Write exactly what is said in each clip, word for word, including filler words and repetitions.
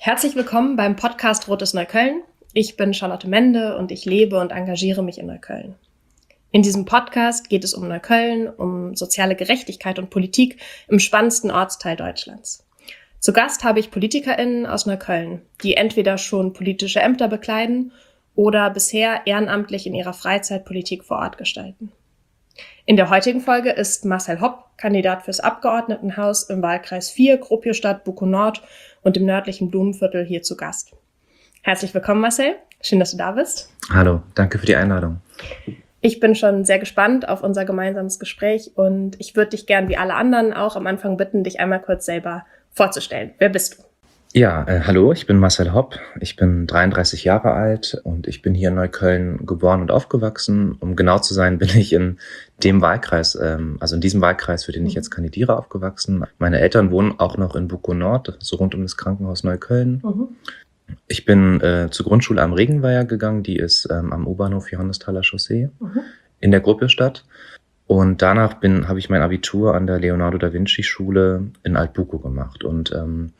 Herzlich willkommen beim Podcast Rotes Neukölln. Ich bin Charlotte Mende und ich lebe und engagiere mich in Neukölln. In diesem Podcast geht es um Neukölln, um soziale Gerechtigkeit und Politik im spannendsten Ortsteil Deutschlands. Zu Gast habe ich PolitikerInnen aus Neukölln, die entweder schon politische Ämter bekleiden oder bisher ehrenamtlich in ihrer Freizeit Politik vor Ort gestalten. In der heutigen Folge ist Marcel Hopp, Kandidat fürs Abgeordnetenhaus im Wahlkreis vier, Gropiusstadt-Bukow-Nord und im nördlichen Blumenviertel hier zu Gast. Herzlich willkommen, Marcel. Schön, dass du da bist. Hallo, danke für die Einladung. Ich bin schon sehr gespannt auf unser gemeinsames Gespräch und ich würde dich gern wie alle anderen auch am Anfang bitten, dich einmal kurz selber vorzustellen. Wer bist du? Ja, äh, hallo, ich bin Marcel Hopp, ich bin dreiunddreißig Jahre alt und ich bin hier in Neukölln geboren und aufgewachsen. Um genau zu sein, bin ich in dem Wahlkreis, ähm, also in diesem Wahlkreis, für den ich jetzt kandidiere, aufgewachsen. Meine Eltern wohnen auch noch in Bukow-Nord, so rund um das Krankenhaus Neukölln. Mhm. Ich bin äh, zur Grundschule am Regenweiher gegangen, die ist ähm, am U-Bahnhof Johannesthaler Chaussee mhm. in der Gropiusstadt. Und danach bin habe ich mein Abitur an der Leonardo da Vinci Schule in Alt-Bukow gemacht und ähm,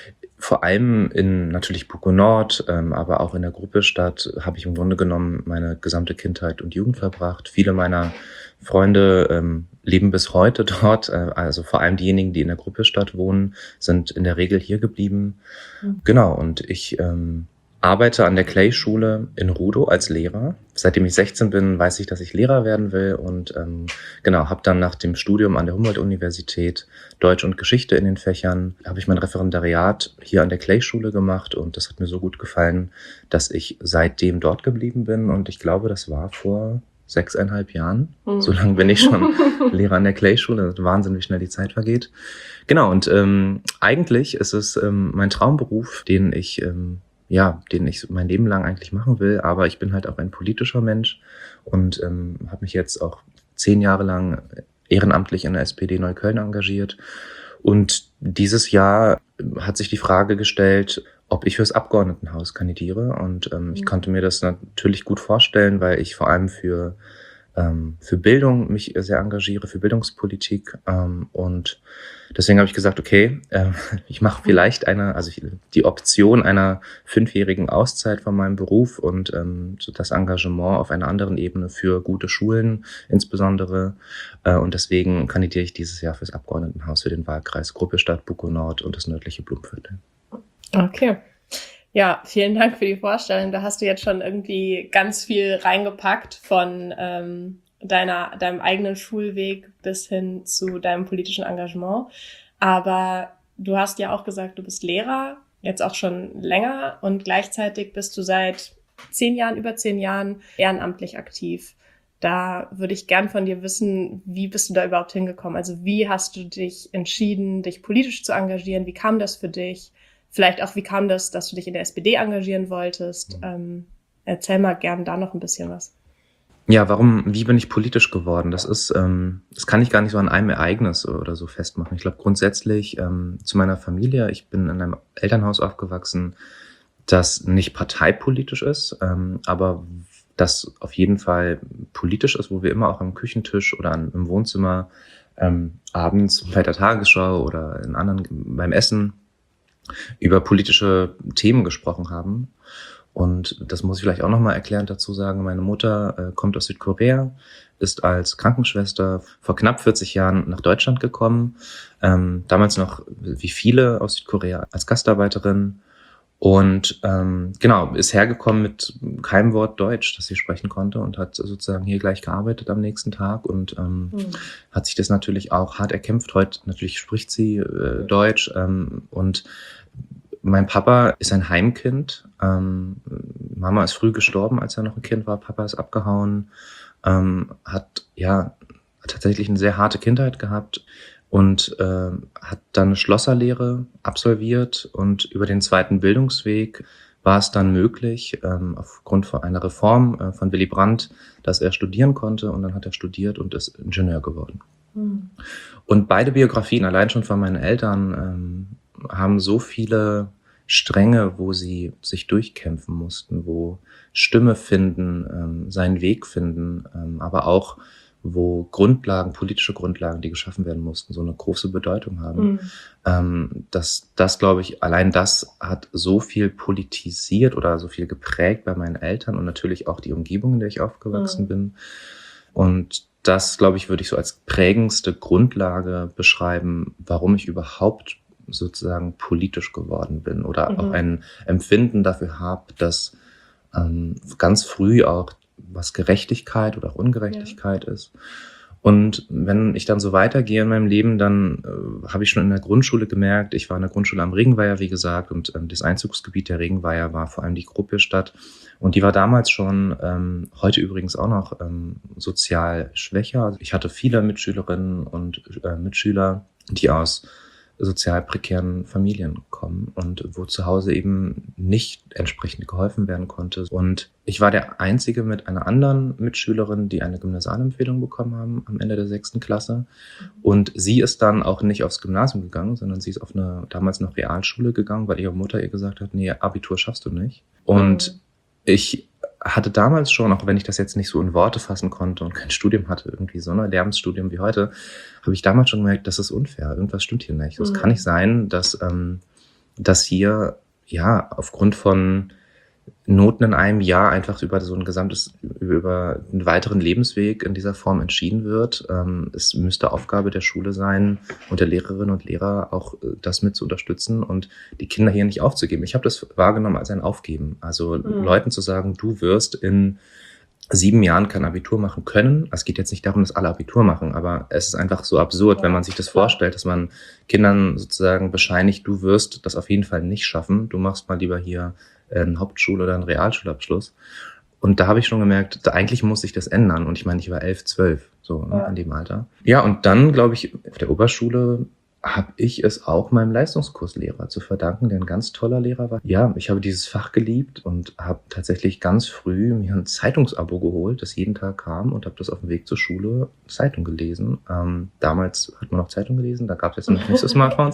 vor allem in natürlich Bukow-Nord, ähm, aber auch in der Gropiusstadt habe ich im Grunde genommen meine gesamte Kindheit und Jugend verbracht. Viele meiner Freunde ähm, leben bis heute dort, äh, also vor allem diejenigen, die in der Gropiusstadt wohnen, sind in der Regel hier geblieben. Mhm. Genau, und ich ähm, arbeite an der Clay-Schule in Rudow als Lehrer. Seitdem ich sechzehn bin, weiß ich, dass ich Lehrer werden will und ähm, genau, habe dann nach dem Studium an der Humboldt-Universität Deutsch und Geschichte in den Fächern, habe ich mein Referendariat hier an der Clay-Schule gemacht und das hat mir so gut gefallen, dass ich seitdem dort geblieben bin und ich glaube, das war vor sechseinhalb Jahren. Mhm. So lange bin ich schon Lehrer an der Clay-Schule. Wahnsinn, wie schnell die Zeit vergeht. Genau, und ähm, eigentlich ist es ähm, mein Traumberuf, den ich ähm, ja, den ich mein Leben lang eigentlich machen will, aber ich bin halt auch ein politischer Mensch und ähm, habe mich jetzt auch zehn Jahre lang ehrenamtlich in der S P D Neukölln engagiert und dieses Jahr hat sich die Frage gestellt, ob ich fürs Abgeordnetenhaus kandidiere und ähm, mhm. ich konnte mir das natürlich gut vorstellen, weil ich vor allem für ähm, für Bildung mich sehr engagiere, für Bildungspolitik ähm, und deswegen habe ich gesagt, okay, äh, ich mache vielleicht eine, also ich, die Option einer fünfjährigen Auszeit von meinem Beruf und ähm, so das Engagement auf einer anderen Ebene für gute Schulen insbesondere. Äh, und deswegen kandidiere ich dieses Jahr fürs Abgeordnetenhaus für den Wahlkreis Gropiusstadt, Bukow-Nord und das nördliche Blumenviertel. Okay. Ja, vielen Dank für die Vorstellung. Da hast du jetzt schon irgendwie ganz viel reingepackt von ähm, deiner deinem eigenen Schulweg bis hin zu deinem politischen Engagement. Aber du hast ja auch gesagt, du bist Lehrer, jetzt auch schon länger und gleichzeitig bist du seit zehn Jahren, über zehn Jahren ehrenamtlich aktiv. Da würde ich gern von dir wissen, wie bist du da überhaupt hingekommen? Also wie hast du dich entschieden, dich politisch zu engagieren? Wie kam das für dich? Vielleicht auch, wie kam das, dass du dich in der S P D engagieren wolltest? Ähm, erzähl mal gern da noch ein bisschen was. Ja, warum, wie bin ich politisch geworden? Das ist, ähm, das kann ich gar nicht so an einem Ereignis oder so festmachen. Ich glaube grundsätzlich ähm, zu meiner Familie. Ich bin in einem Elternhaus aufgewachsen, das nicht parteipolitisch ist, ähm, aber das auf jeden Fall politisch ist, wo wir immer auch am Küchentisch oder an, im Wohnzimmer ähm, abends bei der Tagesschau oder in anderen beim Essen über politische Themen gesprochen haben. Und das muss ich vielleicht auch nochmal erklärend dazu sagen. Meine Mutter äh, kommt aus Südkorea, ist als Krankenschwester vor knapp vierzig Jahren nach Deutschland gekommen. Ähm, damals noch, wie viele aus Südkorea, als Gastarbeiterin. Und ähm, genau, ist hergekommen mit keinem Wort Deutsch, das sie sprechen konnte und hat sozusagen hier gleich gearbeitet am nächsten Tag und ähm, mhm. hat sich das natürlich auch hart erkämpft. Heute natürlich spricht sie äh, Deutsch ähm, und mein Papa ist ein Heimkind. Ähm, Mama ist früh gestorben, als er noch ein Kind war. Papa ist abgehauen. Ähm, hat ja tatsächlich eine sehr harte Kindheit gehabt und äh, hat dann eine Schlosserlehre absolviert. Und über den zweiten Bildungsweg war es dann möglich, ähm, aufgrund von einer Reform äh, von Willy Brandt, dass er studieren konnte. Und dann hat er studiert und ist Ingenieur geworden. Mhm. Und beide Biografien, allein schon von meinen Eltern, ähm, haben so viele Stränge, wo sie sich durchkämpfen mussten, wo Stimme finden, ähm, seinen Weg finden, ähm, aber auch wo Grundlagen, politische Grundlagen, die geschaffen werden mussten, so eine große Bedeutung haben. Mhm. Ähm, das, das glaube ich, allein das hat so viel politisiert oder so viel geprägt bei meinen Eltern und natürlich auch die Umgebung, in der ich aufgewachsen Mhm. bin. Und das, glaube ich, würde ich so als prägendste Grundlage beschreiben, warum ich überhaupt sozusagen politisch geworden bin oder Mhm. auch ein Empfinden dafür habe, dass ähm, ganz früh auch was Gerechtigkeit oder auch Ungerechtigkeit ja. ist. Und wenn ich dann so weitergehe in meinem Leben, dann äh, habe ich schon in der Grundschule gemerkt, ich war in der Grundschule am Regenweiher, wie gesagt, und ähm, das Einzugsgebiet der Regenweiher war vor allem die Gruppestadt. Und die war damals schon, ähm, heute übrigens auch noch, ähm, sozial schwächer. Ich hatte viele Mitschülerinnen und äh, Mitschüler, die aus sozial prekären Familien kommen und wo zu Hause eben nicht entsprechend geholfen werden konnte. Und ich war der Einzige mit einer anderen Mitschülerin, die eine Gymnasialempfehlung bekommen haben am Ende der sechsten Klasse. Und sie ist dann auch nicht aufs Gymnasium gegangen, sondern sie ist auf eine damals noch Realschule gegangen, weil ihre Mutter ihr gesagt hat, nee, Abitur schaffst du nicht. Und mhm. ich hatte damals schon, auch wenn ich das jetzt nicht so in Worte fassen konnte und kein Studium hatte, irgendwie so ein Lehramtsstudium wie heute, habe ich damals schon gemerkt, das ist unfair, irgendwas stimmt hier nicht. Es mhm. kann nicht sein, dass, ähm, dass hier ja aufgrund von Noten in einem Jahr einfach über so ein gesamtes, über einen weiteren Lebensweg in dieser Form entschieden wird. Ähm, es müsste Aufgabe der Schule sein und der Lehrerinnen und Lehrer auch das mit zu unterstützen und die Kinder hier nicht aufzugeben. Ich habe das wahrgenommen als ein Aufgeben. Also mhm. Leuten zu sagen, du wirst in sieben Jahren kein Abitur machen können. Es geht jetzt nicht darum, dass alle Abitur machen, aber es ist einfach so absurd, ja, wenn man sich das klar. vorstellt, dass man Kindern sozusagen bescheinigt, du wirst das auf jeden Fall nicht schaffen. Du machst mal lieber hier einen Hauptschul- oder einen Realschulabschluss. Und da habe ich schon gemerkt, da eigentlich muss sich das ändern. Und ich meine, ich war elf, zwölf, so ne, ja. in dem Alter. Ja, und dann, glaube ich, auf der Oberschule habe ich es auch meinem Leistungskurslehrer zu verdanken, der ein ganz toller Lehrer war. Ja, ich habe dieses Fach geliebt und habe tatsächlich ganz früh mir ein Zeitungsabo geholt, das jeden Tag kam und habe das auf dem Weg zur Schule Zeitung gelesen. Ähm, damals hat man noch Zeitung gelesen, da gab es jetzt noch nicht so Smartphones.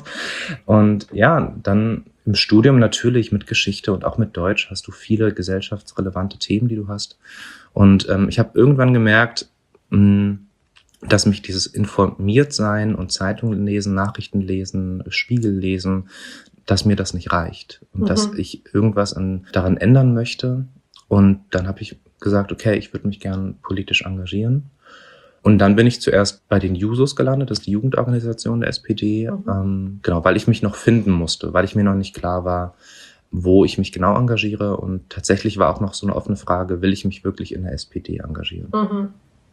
Und ja, dann im Studium natürlich mit Geschichte und auch mit Deutsch hast du viele gesellschaftsrelevante Themen, die du hast. Und ähm, ich habe irgendwann gemerkt, mh, dass mich dieses Informiertsein und Zeitungen lesen, Nachrichten lesen, Spiegel lesen, dass mir das nicht reicht. Und mhm. dass ich irgendwas an, daran ändern möchte. Und dann habe ich gesagt, okay, ich würde mich gern politisch engagieren. Und dann bin ich zuerst bei den Jusos gelandet, das ist die Jugendorganisation der S P D, mhm. ähm, genau, weil ich mich noch finden musste, weil ich mir noch nicht klar war, wo ich mich genau engagiere. Und tatsächlich war auch noch so eine offene Frage, will ich mich wirklich in der S P D engagieren? Mhm.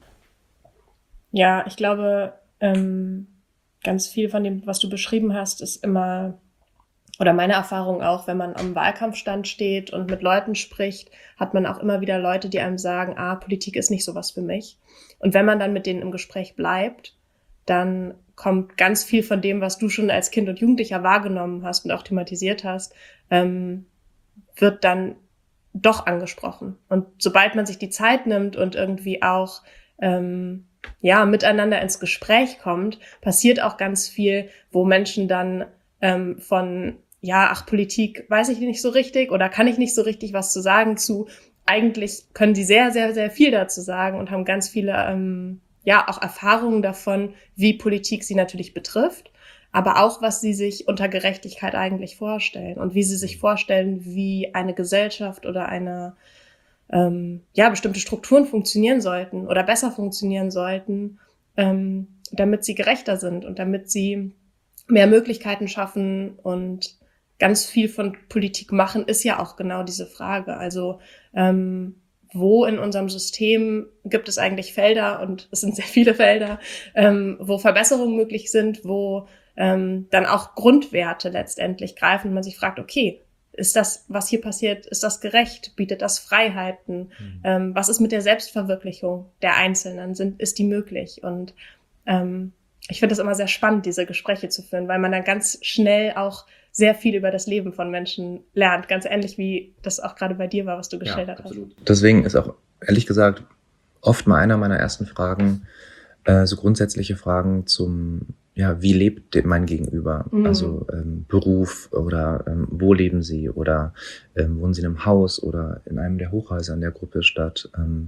Ja, ich glaube, ähm, ganz viel von dem, was du beschrieben hast, ist immer, oder meine Erfahrung auch, wenn man am Wahlkampfstand steht und mit Leuten spricht, hat man auch immer wieder Leute, die einem sagen, ah, Politik ist nicht sowas für mich. Und wenn man dann mit denen im Gespräch bleibt, dann kommt ganz viel von dem, was du schon als Kind und Jugendlicher wahrgenommen hast und auch thematisiert hast, ähm, wird dann doch angesprochen. Und sobald man sich die Zeit nimmt und irgendwie auch ähm, ja, miteinander ins Gespräch kommt, passiert auch ganz viel, wo Menschen dann ähm, von, ja, ach, Politik weiß ich nicht so richtig oder kann ich nicht so richtig was zu sagen zu, eigentlich können sie sehr, sehr, sehr viel dazu sagen und haben ganz viele, ähm, ja, auch Erfahrungen davon, wie Politik sie natürlich betrifft, aber auch, was sie sich unter Gerechtigkeit eigentlich vorstellen und wie sie sich vorstellen, wie eine Gesellschaft oder eine Ähm, ja, bestimmte Strukturen funktionieren sollten oder besser funktionieren sollten, ähm, damit sie gerechter sind und damit sie mehr Möglichkeiten schaffen. Und ganz viel von Politik machen ist ja auch genau diese Frage. Also ähm, wo in unserem System gibt es eigentlich Felder, und es sind sehr viele Felder, ähm, wo Verbesserungen möglich sind, wo ähm, dann auch Grundwerte letztendlich greifen und man sich fragt, okay, ist das, was hier passiert, ist das gerecht? Bietet das Freiheiten? Mhm. Ähm, was ist mit der Selbstverwirklichung der Einzelnen? Sind, ist die möglich? Und ähm, ich finde das immer sehr spannend, diese Gespräche zu führen, weil man dann ganz schnell auch sehr viel über das Leben von Menschen lernt. Ganz ähnlich wie das auch gerade bei dir war, was du geschildert ja, absolut. hast. Deswegen ist auch, ehrlich gesagt, oft mal einer meiner ersten Fragen, äh, so grundsätzliche Fragen zum ja, wie lebt mein Gegenüber? Mhm. Also ähm, Beruf oder ähm, wo leben sie? Oder ähm, wohnen sie in einem Haus oder in einem der Hochhäuser in der Gruppestadt? Ähm,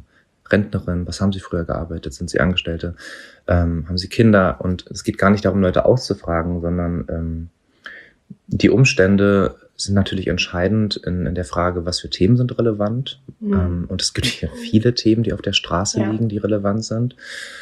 Rentnerin? Was haben Sie früher gearbeitet? Sind Sie Angestellte? Ähm, haben Sie Kinder? Und es geht gar nicht darum, Leute auszufragen, sondern ähm, die Umstände sind natürlich entscheidend in, in der Frage, was für Themen sind relevant. Mhm. Ähm, und es gibt hier viele Themen, die auf der Straße ja. liegen, die relevant sind.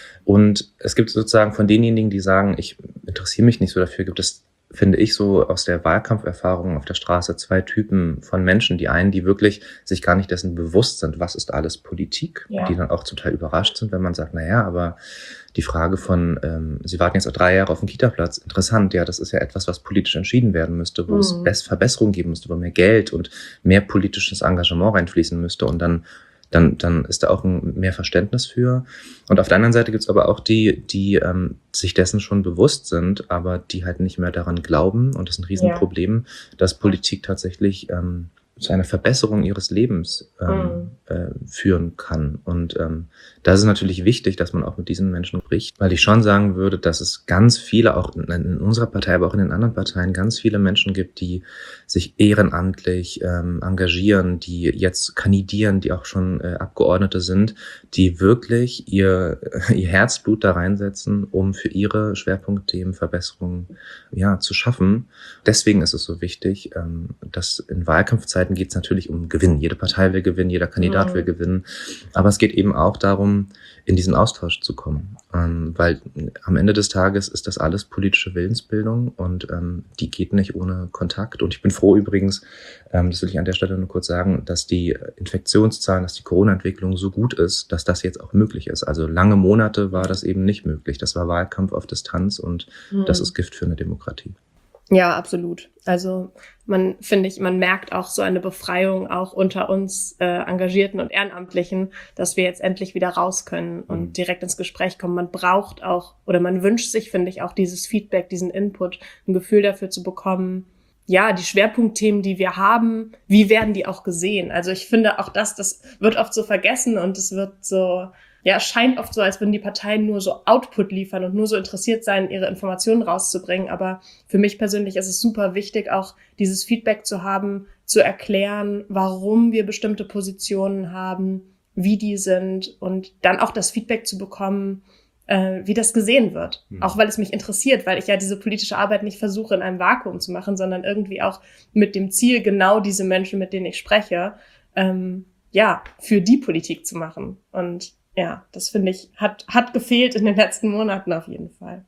Und es gibt sozusagen von denjenigen, die sagen, ich interessiere mich nicht so dafür, gibt es, finde ich, so aus der Wahlkampferfahrung auf der Straße zwei Typen von Menschen. Die einen, die wirklich sich gar nicht dessen bewusst sind, was ist alles Politik, ja. die dann auch zum Teil überrascht sind, wenn man sagt, na ja, aber die Frage von, ähm, Sie warten jetzt auch drei Jahre auf den Kita-Platz, interessant, ja, das ist ja etwas, was politisch entschieden werden müsste, wo mhm. es Best Verbesserungen geben müsste, wo mehr Geld und mehr politisches Engagement reinfließen müsste und dann Dann, dann ist da auch ein, mehr Verständnis für. Und auf der anderen Seite gibt's aber auch die, die ähm, sich dessen schon bewusst sind, aber die halt nicht mehr daran glauben. Und das ist ein Riesenproblem, ja. dass Politik tatsächlich ähm, zu einer Verbesserung ihres Lebens ähm, mhm. äh, führen kann. Und ähm, da ist es natürlich wichtig, dass man auch mit diesen Menschen spricht, weil ich schon sagen würde, dass es ganz viele, auch in, in unserer Partei, aber auch in den anderen Parteien, ganz viele Menschen gibt, die sich ehrenamtlich ähm, engagieren, die jetzt kandidieren, die auch schon äh, Abgeordnete sind, die wirklich ihr, ihr Herzblut da reinsetzen, um für ihre Schwerpunktthemen Verbesserungen ja, zu schaffen. Deswegen ist es so wichtig, ähm, dass in Wahlkampfzeiten geht es natürlich um Gewinn. Jede Partei will gewinnen, jeder Kandidat mhm. will gewinnen. Aber es geht eben auch darum, in diesen Austausch zu kommen. Ähm, weil am Ende des Tages ist das alles politische Willensbildung und ähm, die geht nicht ohne Kontakt. Und ich bin froh übrigens, ähm, das will ich an der Stelle nur kurz sagen, dass die Infektionszahlen, dass die Corona-Entwicklung so gut ist, dass das jetzt auch möglich ist. Also lange Monate war das eben nicht möglich. Das war Wahlkampf auf Distanz und mhm. das ist Gift für eine Demokratie. Ja, absolut. Also man, finde ich, man merkt auch so eine Befreiung auch unter uns äh, Engagierten und Ehrenamtlichen, dass wir jetzt endlich wieder raus können und mhm. direkt ins Gespräch kommen. Man braucht auch, oder man wünscht sich, finde ich, auch dieses Feedback, diesen Input, ein Gefühl dafür zu bekommen, ja, die Schwerpunktthemen, die wir haben, wie werden die auch gesehen? Also ich finde auch das, das wird oft so vergessen und es wird so... Ja, es scheint oft so, als würden die Parteien nur so Output liefern und nur so interessiert sein, ihre Informationen rauszubringen. Aber für mich persönlich ist es super wichtig, auch dieses Feedback zu haben, zu erklären, warum wir bestimmte Positionen haben, wie die sind und dann auch das Feedback zu bekommen, äh, wie das gesehen wird. Mhm. Auch weil es mich interessiert, weil ich ja diese politische Arbeit nicht versuche, in einem Vakuum zu machen, sondern irgendwie auch mit dem Ziel, genau diese Menschen, mit denen ich spreche, ähm, ja, für die Politik zu machen. Und ja, das finde ich, hat, hat gefehlt in den letzten Monaten auf jeden Fall.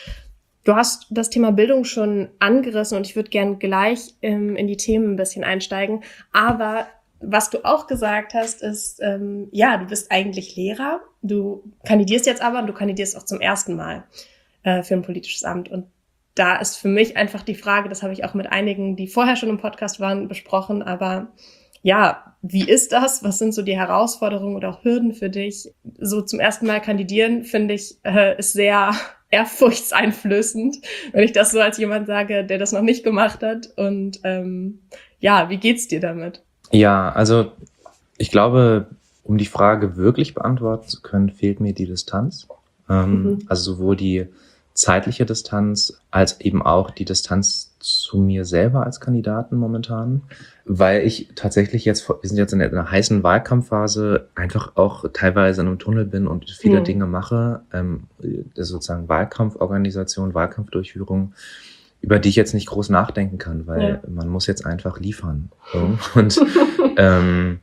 Du hast das Thema Bildung schon angerissen und ich würde gern gleich ähm, in die Themen ein bisschen einsteigen. Aber was du auch gesagt hast, ist, ähm, ja, du bist eigentlich Lehrer. Du kandidierst jetzt aber und du kandidierst auch zum ersten Mal äh, für ein politisches Amt. Und da ist für mich einfach die Frage, das habe ich auch mit einigen, die vorher schon im Podcast waren, besprochen, aber ja, wie ist das? Was sind so die Herausforderungen oder auch Hürden für dich? So zum ersten Mal kandidieren, finde ich, äh, ist sehr ehrfurchtseinflößend, wenn ich das so als jemand sage, der das noch nicht gemacht hat. Und ähm, ja, wie geht's dir damit? Ja, also ich glaube, um die Frage wirklich beantworten zu können, fehlt mir die Distanz. Ähm, mhm. Also sowohl die zeitliche Distanz als eben auch die Distanz zu mir selber als Kandidaten momentan, weil ich tatsächlich jetzt, wir sind jetzt in einer heißen Wahlkampfphase, einfach auch teilweise in einem Tunnel bin und viele mhm. Dinge mache, ähm, sozusagen Wahlkampforganisation, Wahlkampfdurchführung, über die ich jetzt nicht groß nachdenken kann, weil ja. man muss jetzt einfach liefern. So. Und ähm,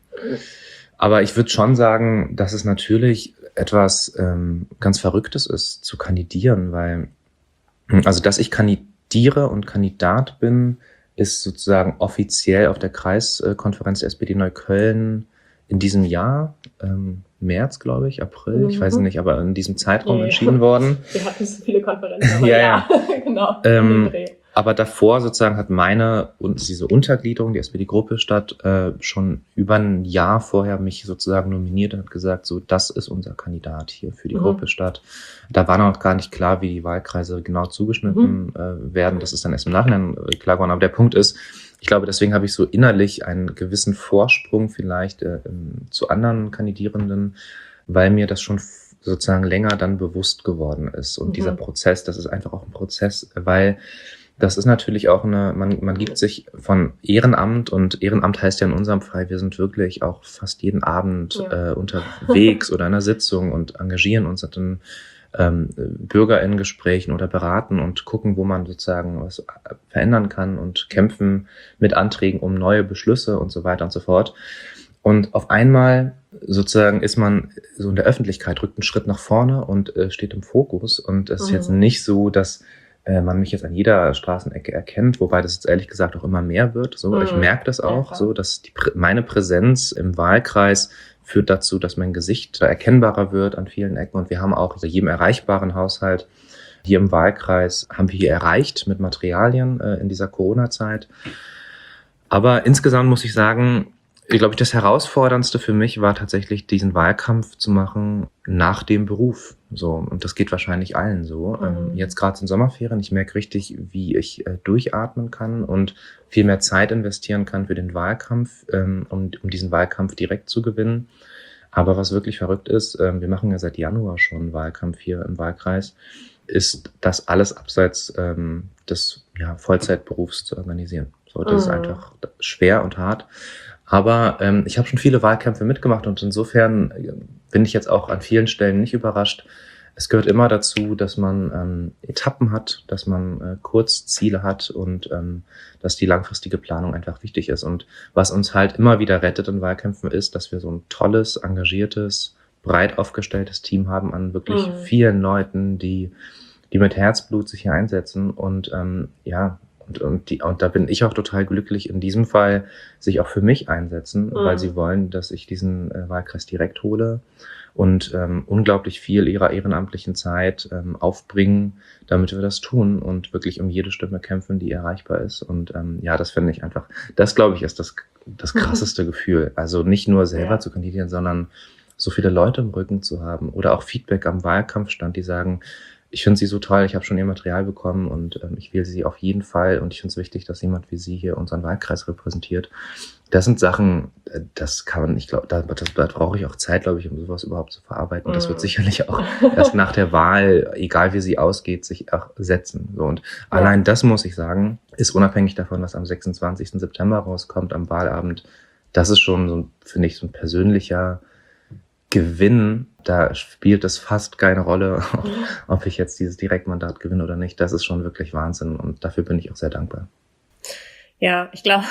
aber ich würde schon sagen, dass es natürlich etwas ähm, ganz Verrücktes ist, zu kandidieren, weil, also dass ich kandidiere und Kandidat bin, ist sozusagen offiziell auf der Kreiskonferenz der S P D Neukölln in diesem Jahr, ähm, März, glaube ich, April, mhm. ich weiß nicht, aber in diesem Zeitraum ja, entschieden ja. worden. Wir hatten so viele Konferenzen, aber ja, ja, ja. genau. Ähm, aber davor sozusagen hat meine und diese Untergliederung, die S P D-Gruppe Stadt, äh, schon über ein Jahr vorher mich sozusagen nominiert und hat gesagt, so, das ist unser Kandidat hier für die mhm. Gruppe Stadt. Da war noch gar nicht klar, wie die Wahlkreise genau zugeschnitten mhm. äh, werden. Das ist dann erst im Nachhinein äh, klar geworden. Aber der Punkt ist, ich glaube, deswegen habe ich so innerlich einen gewissen Vorsprung vielleicht äh, zu anderen Kandidierenden, weil mir das schon sozusagen länger dann bewusst geworden ist. Und mhm. dieser Prozess, das ist einfach auch ein Prozess, weil Das ist natürlich auch eine, man, man gibt sich von Ehrenamt, und Ehrenamt heißt ja in unserem Fall, wir sind wirklich auch fast jeden Abend Ja. äh, unterwegs oder in einer Sitzung und engagieren uns in ähm, BürgerInnen-Gesprächen oder beraten und gucken, wo man sozusagen was verändern kann und kämpfen mit Anträgen um neue Beschlüsse und so weiter und so fort. Und auf einmal sozusagen ist man so in der Öffentlichkeit, rückt einen Schritt nach vorne und äh, steht im Fokus. Und es ist Mhm. jetzt nicht so, dass äh, man mich jetzt an jeder Straßenecke erkennt, wobei das jetzt ehrlich gesagt auch immer mehr wird. So, Mhm. ich merke das auch, Ja, so, dass die, meine Präsenz im Wahlkreis führt dazu, dass mein Gesicht erkennbarer wird an vielen Ecken. Und wir haben auch in jedem erreichbaren Haushalt hier im Wahlkreis, haben wir hier erreicht mit Materialien äh, in dieser Corona-Zeit. Aber insgesamt muss ich sagen, ich glaube, das Herausforderndste für mich war tatsächlich, diesen Wahlkampf zu machen nach dem Beruf. So, und das geht wahrscheinlich allen so. Mhm. Ähm, jetzt gerade in Sommerferien, ich merke richtig, wie ich äh, durchatmen kann und viel mehr Zeit investieren kann für den Wahlkampf, ähm, um, um diesen Wahlkampf direkt zu gewinnen. Aber was wirklich verrückt ist, ähm, wir machen ja seit Januar schon Wahlkampf hier im Wahlkreis, ist das alles abseits ähm, des ja, Vollzeitberufs zu organisieren. So, das Mhm. ist einfach schwer und hart. Aber ähm, ich habe schon viele Wahlkämpfe mitgemacht und insofern äh, bin ich jetzt auch an vielen Stellen nicht überrascht. Es gehört immer dazu, dass man ähm, Etappen hat, dass man äh, Kurzziele hat und ähm, dass die langfristige Planung einfach wichtig ist. Und was uns halt immer wieder rettet in Wahlkämpfen ist, dass wir so ein tolles, engagiertes, breit aufgestelltes Team haben an wirklich Mhm. vielen Leuten, die, die mit Herzblut sich hier einsetzen und ähm, ja, Und, und, die, und da bin ich auch total glücklich, in diesem Fall sich auch für mich einsetzen, Mhm. weil sie wollen, dass ich diesen äh, Wahlkreis direkt hole und ähm, unglaublich viel ihrer ehrenamtlichen Zeit ähm, aufbringen, damit wir das tun und wirklich um jede Stimme kämpfen, die erreichbar ist. Und ähm, ja, das finde ich einfach, das glaube ich ist das, das krasseste Gefühl. Also nicht nur selber Ja. zu kandidieren, sondern so viele Leute im Rücken zu haben oder auch Feedback am Wahlkampfstand, die sagen, ich finde sie so toll, ich habe schon ihr Material bekommen und ähm, ich wähle sie auf jeden Fall und ich finde es wichtig, dass jemand wie sie hier unseren Wahlkreis repräsentiert. Das sind Sachen, äh, das kann man, ich glaube, da, das, da brauche ich auch Zeit, glaube ich, um sowas überhaupt zu verarbeiten. Und das wird Mhm. sicherlich auch erst nach der Wahl, egal wie sie ausgeht, sich auch setzen. So, und Ja. allein das, muss ich sagen, ist unabhängig davon, was am sechsundzwanzigsten September rauskommt, am Wahlabend. Das ist schon, so, finde ich, so ein persönlicher Gewinn. Da spielt es fast keine Rolle, ob, ob ich jetzt dieses Direktmandat gewinne oder nicht. Das ist schon wirklich Wahnsinn und dafür bin ich auch sehr dankbar. Ja, ich glaube,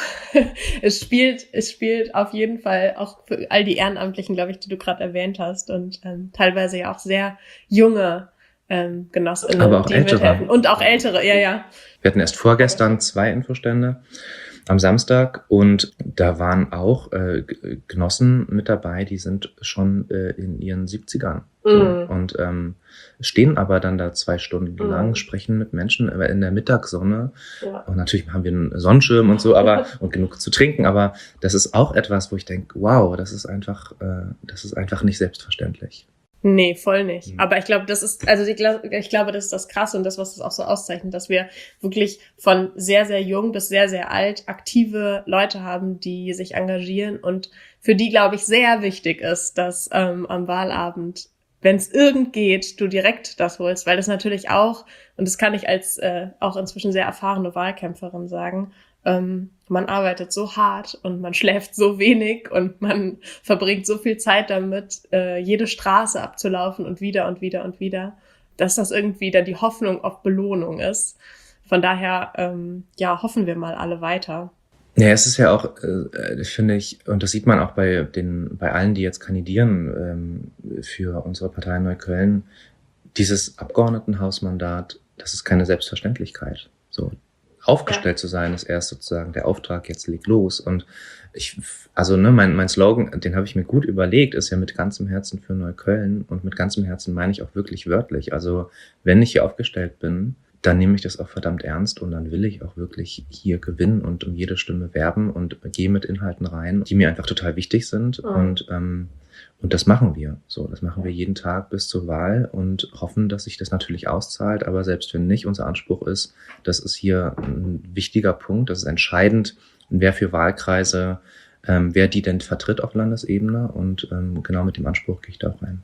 es spielt, es spielt auf jeden Fall auch für all die Ehrenamtlichen, glaube ich, die du gerade erwähnt hast und ähm, teilweise ja auch sehr junge ähm, GenossInnen, Aber auch die ältere. mithelfen. Und auch ältere, ja, ja. Wir hatten erst vorgestern zwei Infostände am Samstag und da waren auch äh, Genossen mit dabei, die sind schon äh, in ihren siebzigern. So. Mhm. Und ähm, stehen aber dann da zwei Stunden Mhm. lang, sprechen mit Menschen in der Mittagssonne. Ja. Und natürlich haben wir einen Sonnenschirm und so, aber und genug zu trinken. Aber das ist auch etwas, wo ich denke, wow, das ist einfach, äh, das ist einfach nicht selbstverständlich. Nee, voll nicht. Mhm. Aber ich glaube, das ist, also ich, glaub, ich glaube, das ist das Krasse und das, was das auch so auszeichnet, dass wir wirklich von sehr, sehr jung bis sehr, sehr alt aktive Leute haben, die sich engagieren und für die, glaube ich, sehr wichtig ist, dass ähm, am Wahlabend, wenn es irgend geht, du direkt das holst, weil das natürlich auch, und das kann ich als äh, auch inzwischen sehr erfahrene Wahlkämpferin sagen, ähm, man arbeitet so hart und man schläft so wenig und man verbringt so viel Zeit damit, äh, jede Straße abzulaufen und wieder und wieder und wieder, dass das irgendwie dann die Hoffnung auf Belohnung ist. Von daher, ähm, ja, hoffen wir mal alle weiter. Ja, es ist ja auch, äh, finde ich, und das sieht man auch bei den, bei allen, die jetzt kandidieren ähm, für unsere Partei Neukölln, dieses Abgeordnetenhausmandat, das ist keine Selbstverständlichkeit. So aufgestellt ja. zu sein, ist erst sozusagen der Auftrag, jetzt leg los. Und ich, also ne, mein, mein Slogan, den habe ich mir gut überlegt, ist ja mit ganzem Herzen für Neukölln. Und mit ganzem Herzen meine ich auch wirklich wörtlich. Also wenn ich hier aufgestellt bin, dann nehme ich das auch verdammt ernst und dann will ich auch wirklich hier gewinnen und um jede Stimme werben und gehe mit Inhalten rein, die mir einfach total wichtig sind. Mhm. Und ähm, und das machen wir. So, das machen wir jeden Tag bis zur Wahl und hoffen, dass sich das natürlich auszahlt. Aber selbst wenn nicht, unser Anspruch ist, das ist hier ein wichtiger Punkt, das ist entscheidend, wer für Wahlkreise, ähm, wer die denn vertritt auf Landesebene. Und ähm, genau mit dem Anspruch gehe ich da auch rein.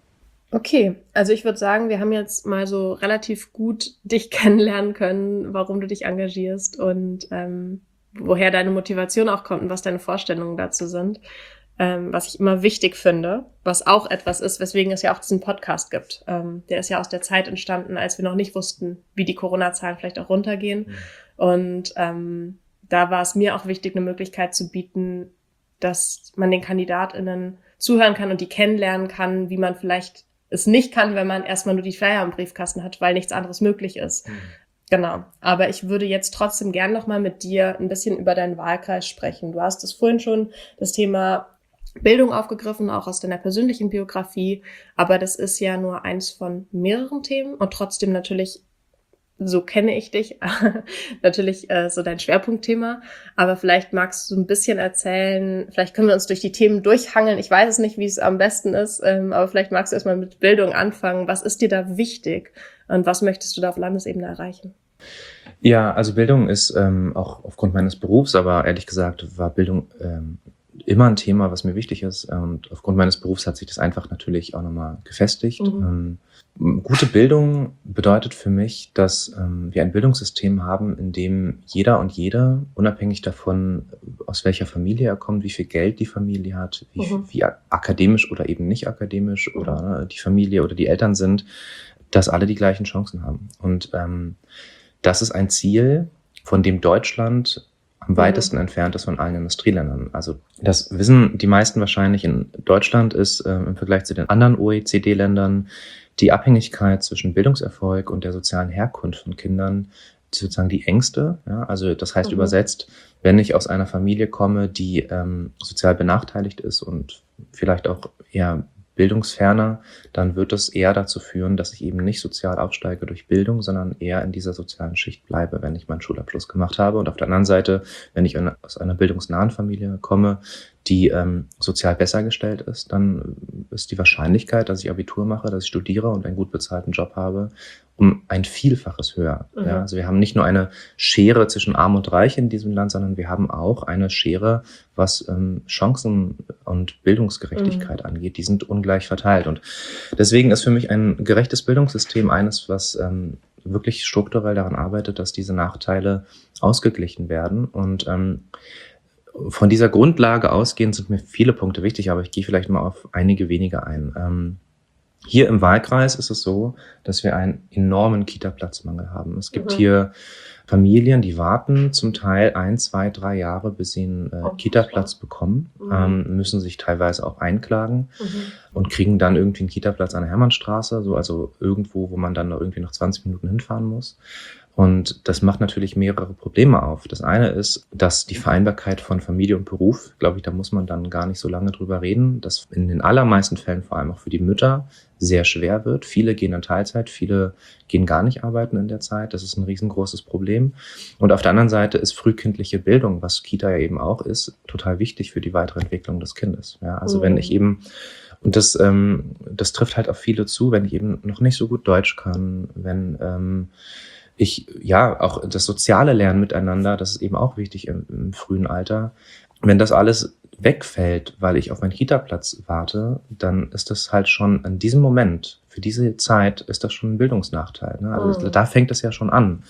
Okay, also ich würde sagen, wir haben jetzt mal so relativ gut dich kennenlernen können, warum du dich engagierst und ähm, woher deine Motivation auch kommt und was deine Vorstellungen dazu sind. Ähm, was ich immer wichtig finde, was auch etwas ist, weswegen es ja auch diesen Podcast gibt. Ähm, der ist ja aus der Zeit entstanden, als wir noch nicht wussten, wie die Corona-Zahlen vielleicht auch runtergehen. Mhm. Und ähm, da war es mir auch wichtig, eine Möglichkeit zu bieten, dass man den KandidatInnen zuhören kann und die kennenlernen kann, wie man vielleicht es nicht kann, wenn man erstmal nur die Flyer im Briefkasten hat, weil nichts anderes möglich ist. Mhm. Genau. Aber ich würde jetzt trotzdem gern nochmal mit dir ein bisschen über deinen Wahlkreis sprechen. Du hast es vorhin schon das Thema Bildung aufgegriffen, auch aus deiner persönlichen Biografie. Aber das ist ja nur eins von mehreren Themen und trotzdem natürlich, so kenne ich dich, natürlich äh, so dein Schwerpunktthema. Aber vielleicht magst du ein bisschen erzählen, vielleicht können wir uns durch die Themen durchhangeln. Ich weiß es nicht, wie es am besten ist, ähm, aber vielleicht magst du erstmal mit Bildung anfangen. Was ist dir da wichtig und was möchtest du da auf Landesebene erreichen? Ja, also Bildung ist ähm, auch aufgrund meines Berufs, aber ehrlich gesagt war Bildung ähm, immer ein Thema, was mir wichtig ist. Und aufgrund meines Berufs hat sich das einfach natürlich auch nochmal gefestigt. Mhm. Ähm, gute Bildung bedeutet für mich, dass ähm, wir ein Bildungssystem haben, in dem jeder und jede, unabhängig davon, aus welcher Familie er kommt, wie viel Geld die Familie hat, wie, mhm. wie akademisch oder eben nicht akademisch mhm. oder ne, die Familie oder die Eltern sind, dass alle die gleichen Chancen haben. Und ähm, das ist ein Ziel, von dem Deutschland am weitesten mhm. entfernt ist von allen Industrieländern. Also das wissen die meisten wahrscheinlich. In Deutschland ist äh, im Vergleich zu den anderen O E C D-Ländern die Abhängigkeit zwischen Bildungserfolg und der sozialen Herkunft von Kindern sozusagen die engste. Ja? Also das heißt mhm. übersetzt, wenn ich aus einer Familie komme, die ähm, sozial benachteiligt ist und vielleicht auch eher bildungsferner, dann wird das eher dazu führen, dass ich eben nicht sozial aufsteige durch Bildung, sondern eher in dieser sozialen Schicht bleibe, wenn ich meinen Schulabschluss gemacht habe. Und auf der anderen Seite, wenn ich eine, aus einer bildungsnahen Familie komme, die ähm, sozial besser gestellt ist, dann ist die Wahrscheinlichkeit, dass ich Abitur mache, dass ich studiere und einen gut bezahlten Job habe, um ein Vielfaches höher. Mhm. Ja, also wir haben nicht nur eine Schere zwischen Arm und Reich in diesem Land, sondern wir haben auch eine Schere, was ähm, Chancen und Bildungsgerechtigkeit mhm. angeht. Die sind ungleich verteilt. Und deswegen ist für mich ein gerechtes Bildungssystem eines, was ähm, wirklich strukturell daran arbeitet, dass diese Nachteile ausgeglichen werden. Und ähm, von dieser Grundlage ausgehend sind mir viele Punkte wichtig, aber ich gehe vielleicht mal auf einige wenige ein. Ähm, Hier im Wahlkreis ist es so, dass wir einen enormen Kita-Platzmangel haben. Es gibt mhm. hier Familien, die warten zum Teil ein, zwei, drei Jahre, bis sie einen äh, oh, Kita-Platz bekommen, mhm. ähm, müssen sich teilweise auch einklagen mhm. und kriegen dann irgendwie einen Kita-Platz an der Hermannstraße, so also irgendwo, wo man dann noch irgendwie noch zwanzig Minuten hinfahren muss. Und das macht natürlich mehrere Probleme auf. Das eine ist, dass die Vereinbarkeit von Familie und Beruf, glaube ich, da muss man dann gar nicht so lange drüber reden, dass in den allermeisten Fällen vor allem auch für die Mütter sehr schwer wird. Viele gehen in Teilzeit, viele gehen gar nicht arbeiten in der Zeit. Das ist ein riesengroßes Problem. Und auf der anderen Seite ist frühkindliche Bildung, was Kita ja eben auch ist, total wichtig für die weitere Entwicklung des Kindes. Ja, also mhm. wenn ich eben, und das, ähm, das trifft halt auf viele zu, wenn ich eben noch nicht so gut Deutsch kann, wenn ähm, ich, ja, auch das soziale Lernen miteinander, das ist eben auch wichtig im, im frühen Alter. Wenn das alles wegfällt, weil ich auf meinen Kita-Platz warte, dann ist das halt schon an diesem Moment, für diese Zeit, ist das schon ein Bildungsnachteil. Ne? Also oh. da fängt es ja schon an.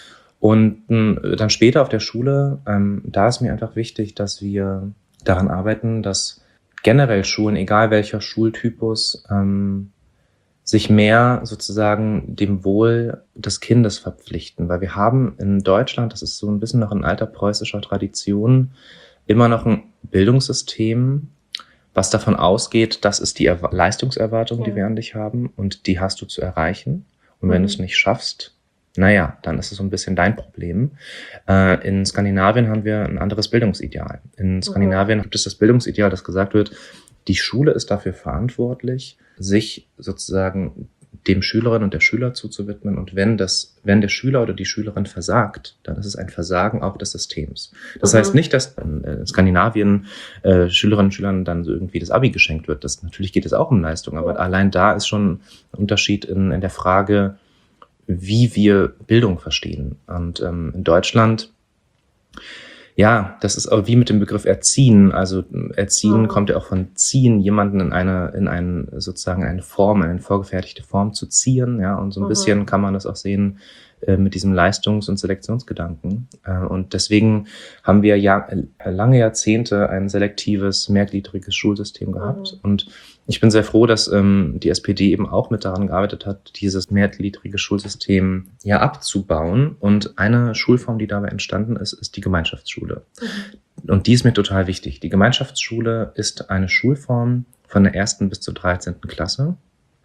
Und äh, dann später auf der Schule, ähm, da ist mir einfach wichtig, dass wir daran arbeiten, dass generell Schulen, egal welcher Schultypus, ähm, sich mehr sozusagen dem Wohl des Kindes verpflichten. Weil wir haben in Deutschland, das ist so ein bisschen noch in alter preußischer Tradition, immer noch ein Bildungssystem, was davon ausgeht, das ist die Er- Leistungserwartung, ja. die wir an dich haben und die hast du zu erreichen. Und wenn mhm. du es nicht schaffst, naja, dann ist es so ein bisschen dein Problem. Äh, in Skandinavien haben wir ein anderes Bildungsideal. In Skandinavien mhm. gibt es das Bildungsideal, das gesagt wird, die Schule ist dafür verantwortlich, sich sozusagen dem Schülerinnen und der Schüler zuzuwidmen. Und wenn das, wenn der Schüler oder die Schülerin versagt, dann ist es ein Versagen auch des Systems. Das mhm. heißt nicht, dass in Skandinavien äh, Schülerinnen und Schülern dann so irgendwie das Abi geschenkt wird. Das, natürlich geht es auch um Leistung, aber allein da ist schon ein Unterschied in, in der Frage, wie wir Bildung verstehen. Und ähm, in Deutschland Ja, das ist auch wie mit dem Begriff erziehen. Also erziehen Mhm. kommt ja auch von ziehen, jemanden in eine, in einen, sozusagen eine Form, eine vorgefertigte Form zu ziehen, ja. Und so ein Mhm. bisschen kann man das auch sehen äh, mit diesem Leistungs- und Selektionsgedanken. Äh, und deswegen haben wir ja äh, lange Jahrzehnte ein selektives, mehrgliedriges Schulsystem gehabt. Mhm. Und ich bin sehr froh, dass ähm, die S P D eben auch mit daran gearbeitet hat, dieses mehrgliedrige Schulsystem ja abzubauen. Und eine Schulform, die dabei entstanden ist, ist die Gemeinschaftsschule. Mhm. Und die ist mir total wichtig. Die Gemeinschaftsschule ist eine Schulform von der ersten bis zur dreizehnten Klasse.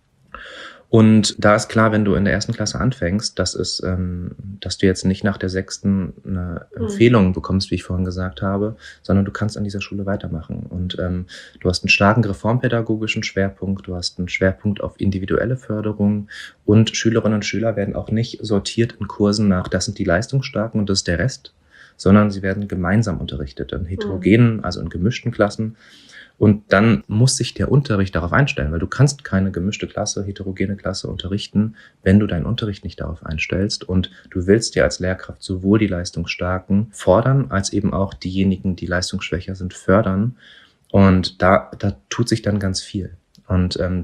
Und da ist klar, wenn du in der ersten Klasse anfängst, dass es, ähm, dass du jetzt nicht nach der sechsten eine Empfehlung mhm. bekommst, wie ich vorhin gesagt habe, sondern du kannst an dieser Schule weitermachen. Und ähm, du hast einen starken reformpädagogischen Schwerpunkt, du hast einen Schwerpunkt auf individuelle Förderung und Schülerinnen und Schüler werden auch nicht sortiert in Kursen nach, das sind die Leistungsstarken und das ist der Rest, sondern sie werden gemeinsam unterrichtet in heterogenen, also in gemischten Klassen. Und dann muss sich der Unterricht darauf einstellen, weil du kannst keine gemischte Klasse, heterogene Klasse unterrichten, wenn du deinen Unterricht nicht darauf einstellst. Und du willst ja als Lehrkraft sowohl die Leistungsstarken fordern, als eben auch diejenigen, die leistungsschwächer sind, fördern. Und da, da tut sich dann ganz viel. Und ähm,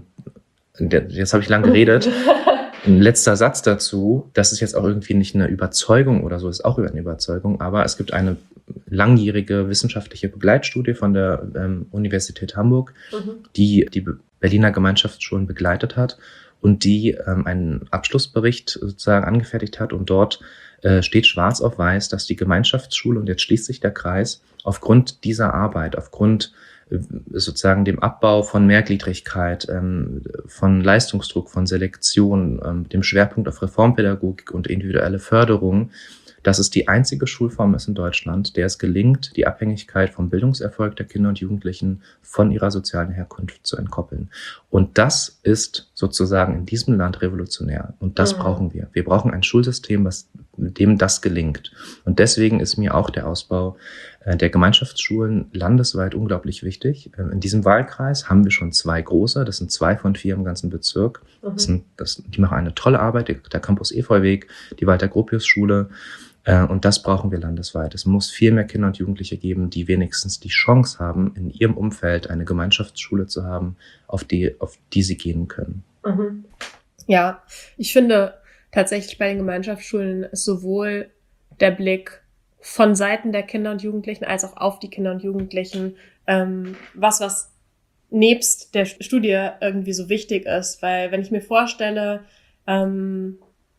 jetzt habe ich lang geredet. Ein letzter Satz dazu, das ist jetzt auch irgendwie nicht eine Überzeugung oder so, ist auch eine Überzeugung, aber es gibt eine langjährige wissenschaftliche Begleitstudie von der ähm, Universität Hamburg, mhm. die die Berliner Gemeinschaftsschulen begleitet hat und die ähm, einen Abschlussbericht sozusagen angefertigt hat und dort äh, steht schwarz auf weiß, dass die Gemeinschaftsschule, und jetzt schließt sich der Kreis, aufgrund dieser Arbeit, aufgrund sozusagen dem Abbau von Mehrgliedrigkeit, ähm, von Leistungsdruck, von Selektion, ähm, dem Schwerpunkt auf Reformpädagogik und individuelle Förderung, dass es die einzige Schulform ist in Deutschland, der es gelingt, die Abhängigkeit vom Bildungserfolg der Kinder und Jugendlichen von ihrer sozialen Herkunft zu entkoppeln. Und das ist sozusagen in diesem Land revolutionär. Und das mhm. brauchen wir. Wir brauchen ein Schulsystem, was, dem das gelingt. Und deswegen ist mir auch der Ausbau äh, der Gemeinschaftsschulen landesweit unglaublich wichtig. Ähm, in diesem Wahlkreis haben wir schon zwei große. Das sind zwei von vier im ganzen Bezirk. Mhm. Das sind, das, die machen eine tolle Arbeit. Der, der Campus Efeuweg, die Walter-Gropius-Schule. Und das brauchen wir landesweit. Es muss viel mehr Kinder und Jugendliche geben, die wenigstens die Chance haben, in ihrem Umfeld eine Gemeinschaftsschule zu haben, auf die, auf die sie gehen können. Mhm. Ja, ich finde tatsächlich bei den Gemeinschaftsschulen ist sowohl der Blick von Seiten der Kinder und Jugendlichen als auch auf die Kinder und Jugendlichen ähm, was, was nebst der Studie irgendwie so wichtig ist. Weil wenn ich mir vorstelle, ähm,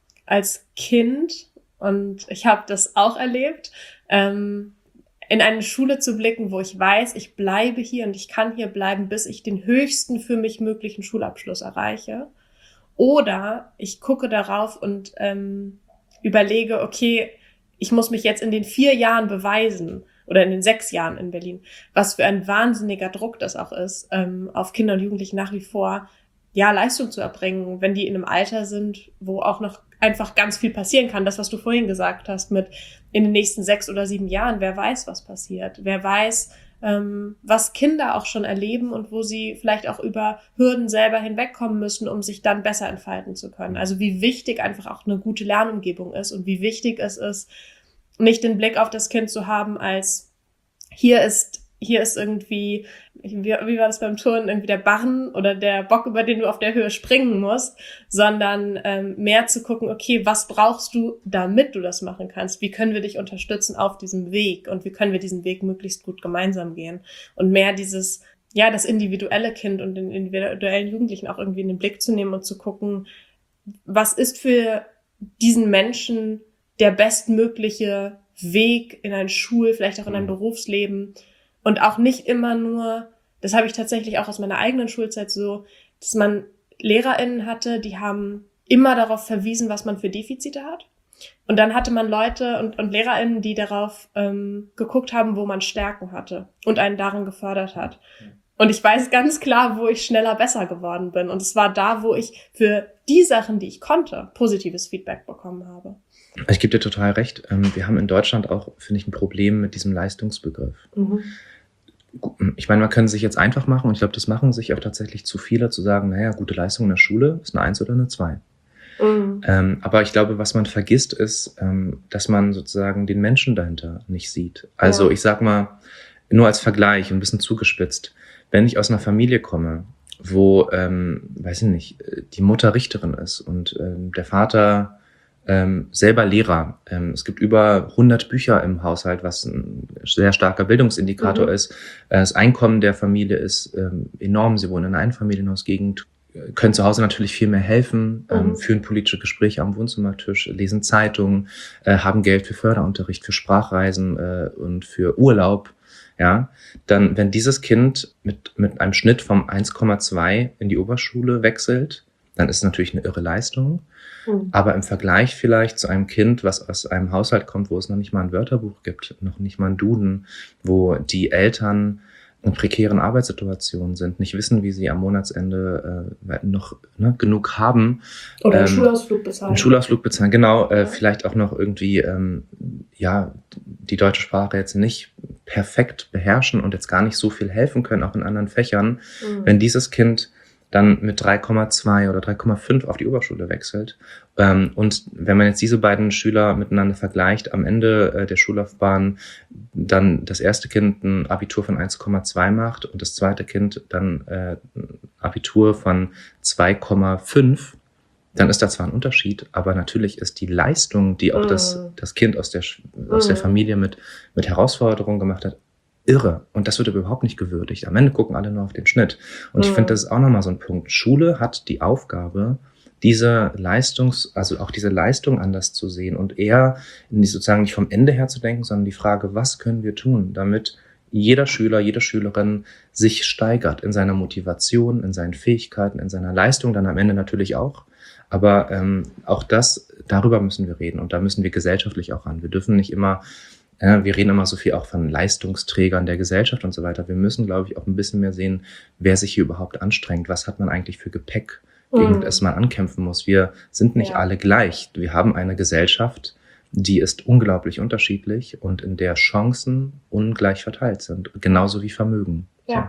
als Kind, und ich habe das auch erlebt, ähm, in eine Schule zu blicken, wo ich weiß, ich bleibe hier und ich kann hier bleiben, bis ich den höchsten für mich möglichen Schulabschluss erreiche. Oder ich gucke darauf und ähm, überlege, okay, ich muss mich jetzt in den vier Jahren beweisen oder in den sechs Jahren in Berlin, was für ein wahnsinniger Druck das auch ist, ähm, auf Kinder und Jugendliche nach wie vor ja Leistung zu erbringen, wenn die in einem Alter sind, wo auch noch einfach ganz viel passieren kann. Das, was du vorhin gesagt hast, mit in den nächsten sechs oder sieben Jahren, wer weiß, was passiert. Wer weiß, ähm, was Kinder auch schon erleben und wo sie vielleicht auch über Hürden selber hinwegkommen müssen, um sich dann besser entfalten zu können. Also wie wichtig einfach auch eine gute Lernumgebung ist und wie wichtig es ist, nicht den Blick auf das Kind zu haben als hier ist Hier ist irgendwie, wie, wie war das beim Turnen, irgendwie der Barren oder der Bock, über den du auf der Höhe springen musst, sondern ähm, mehr zu gucken, okay, was brauchst du, damit du das machen kannst? Wie können wir dich unterstützen auf diesem Weg und wie können wir diesen Weg möglichst gut gemeinsam gehen? Und mehr dieses, ja, das individuelle Kind und den individuellen Jugendlichen auch irgendwie in den Blick zu nehmen und zu gucken, was ist für diesen Menschen der bestmögliche Weg in ein Schul-, vielleicht auch in ein Berufsleben. Und auch nicht immer nur, das habe ich tatsächlich auch aus meiner eigenen Schulzeit so, dass man LehrerInnen hatte, die haben immer darauf verwiesen, was man für Defizite hat. Und dann hatte man Leute und, und LehrerInnen, die darauf ähm, geguckt haben, wo man Stärken hatte und einen darin gefördert hat. Und ich weiß ganz klar, wo ich schneller besser geworden bin. Und es war da, wo ich für die Sachen, die ich konnte, positives Feedback bekommen habe. Ich gebe dir total recht. Wir haben in Deutschland auch, finde ich, ein Problem mit diesem Leistungsbegriff. Mhm. Ich meine, man kann sich jetzt einfach machen und ich glaube, das machen sich auch tatsächlich zu viele, zu sagen, naja, gute Leistung in der Schule ist eine Eins oder eine Zwei. Mhm. Ähm, aber ich glaube, was man vergisst, ist, ähm, dass man sozusagen den Menschen dahinter nicht sieht. Also Ja. ich sag mal, nur als Vergleich, ein bisschen zugespitzt, wenn ich aus einer Familie komme, wo, ähm, weiß ich nicht, die Mutter Richterin ist und ähm, der Vater ähm, selber Lehrer. Ähm, es gibt über hundert Bücher im Haushalt, was ein sehr starker Bildungsindikator Mhm. ist. Äh, das Einkommen der Familie ist ähm, enorm. Sie wohnen in einer Einfamilienhausgegend, können zu Hause natürlich viel mehr helfen, ähm, Mhm. führen politische Gespräche am Wohnzimmertisch, lesen Zeitungen, äh, haben Geld für Förderunterricht, für Sprachreisen äh, und für Urlaub. Ja, dann, wenn dieses Kind mit, mit einem Schnitt vom eins Komma zwei in die Oberschule wechselt, dann ist es natürlich eine irre Leistung. Mhm. Aber im Vergleich vielleicht zu einem Kind, was aus einem Haushalt kommt, wo es noch nicht mal ein Wörterbuch gibt, noch nicht mal ein Duden, wo die Eltern in prekären Arbeitssituationen sind, nicht wissen, wie sie am Monatsende äh, noch ne, genug haben. Oder einen ähm, Schulausflug bezahlen. Einen Schulausflug bezahlen, genau. Äh, Ja. Vielleicht auch noch irgendwie ähm, ja die deutsche Sprache jetzt nicht perfekt beherrschen und jetzt gar nicht so viel helfen können, auch in anderen Fächern. Mhm. Wenn dieses Kind dann mit drei Komma zwei oder drei Komma fünf auf die Oberschule wechselt. Ähm, und wenn man jetzt diese beiden Schüler miteinander vergleicht, am Ende äh, der Schullaufbahn dann das erste Kind ein Abitur von eins Komma zwei macht und das zweite Kind dann äh, ein Abitur von zwei Komma fünf, dann ist da zwar ein Unterschied, aber natürlich ist die Leistung, die auch Mhm. das, das Kind aus der, aus der Mhm. Familie mit, mit Herausforderungen gemacht hat, irre. Und das wird aber überhaupt nicht gewürdigt. Am Ende gucken alle nur auf den Schnitt. Und ich Mhm. finde, das ist auch nochmal so ein Punkt. Schule hat die Aufgabe, diese Leistungs, also auch diese Leistung anders zu sehen und eher in die, sozusagen nicht vom Ende her zu denken, sondern die Frage, was können wir tun, damit jeder Schüler, jede Schülerin sich steigert in seiner Motivation, in seinen Fähigkeiten, in seiner Leistung, dann am Ende natürlich auch. Aber ähm, auch das, darüber müssen wir reden und da müssen wir gesellschaftlich auch ran. Wir dürfen nicht immer Ja, wir reden immer so viel auch von Leistungsträgern der Gesellschaft und so weiter. Wir müssen, glaube ich, auch ein bisschen mehr sehen, wer sich hier überhaupt anstrengt. Was hat man eigentlich für Gepäck, gegen Mhm. das man ankämpfen muss? Wir sind nicht Ja. alle gleich. Wir haben eine Gesellschaft, die ist unglaublich unterschiedlich und in der Chancen ungleich verteilt sind. Genauso wie Vermögen. Ja.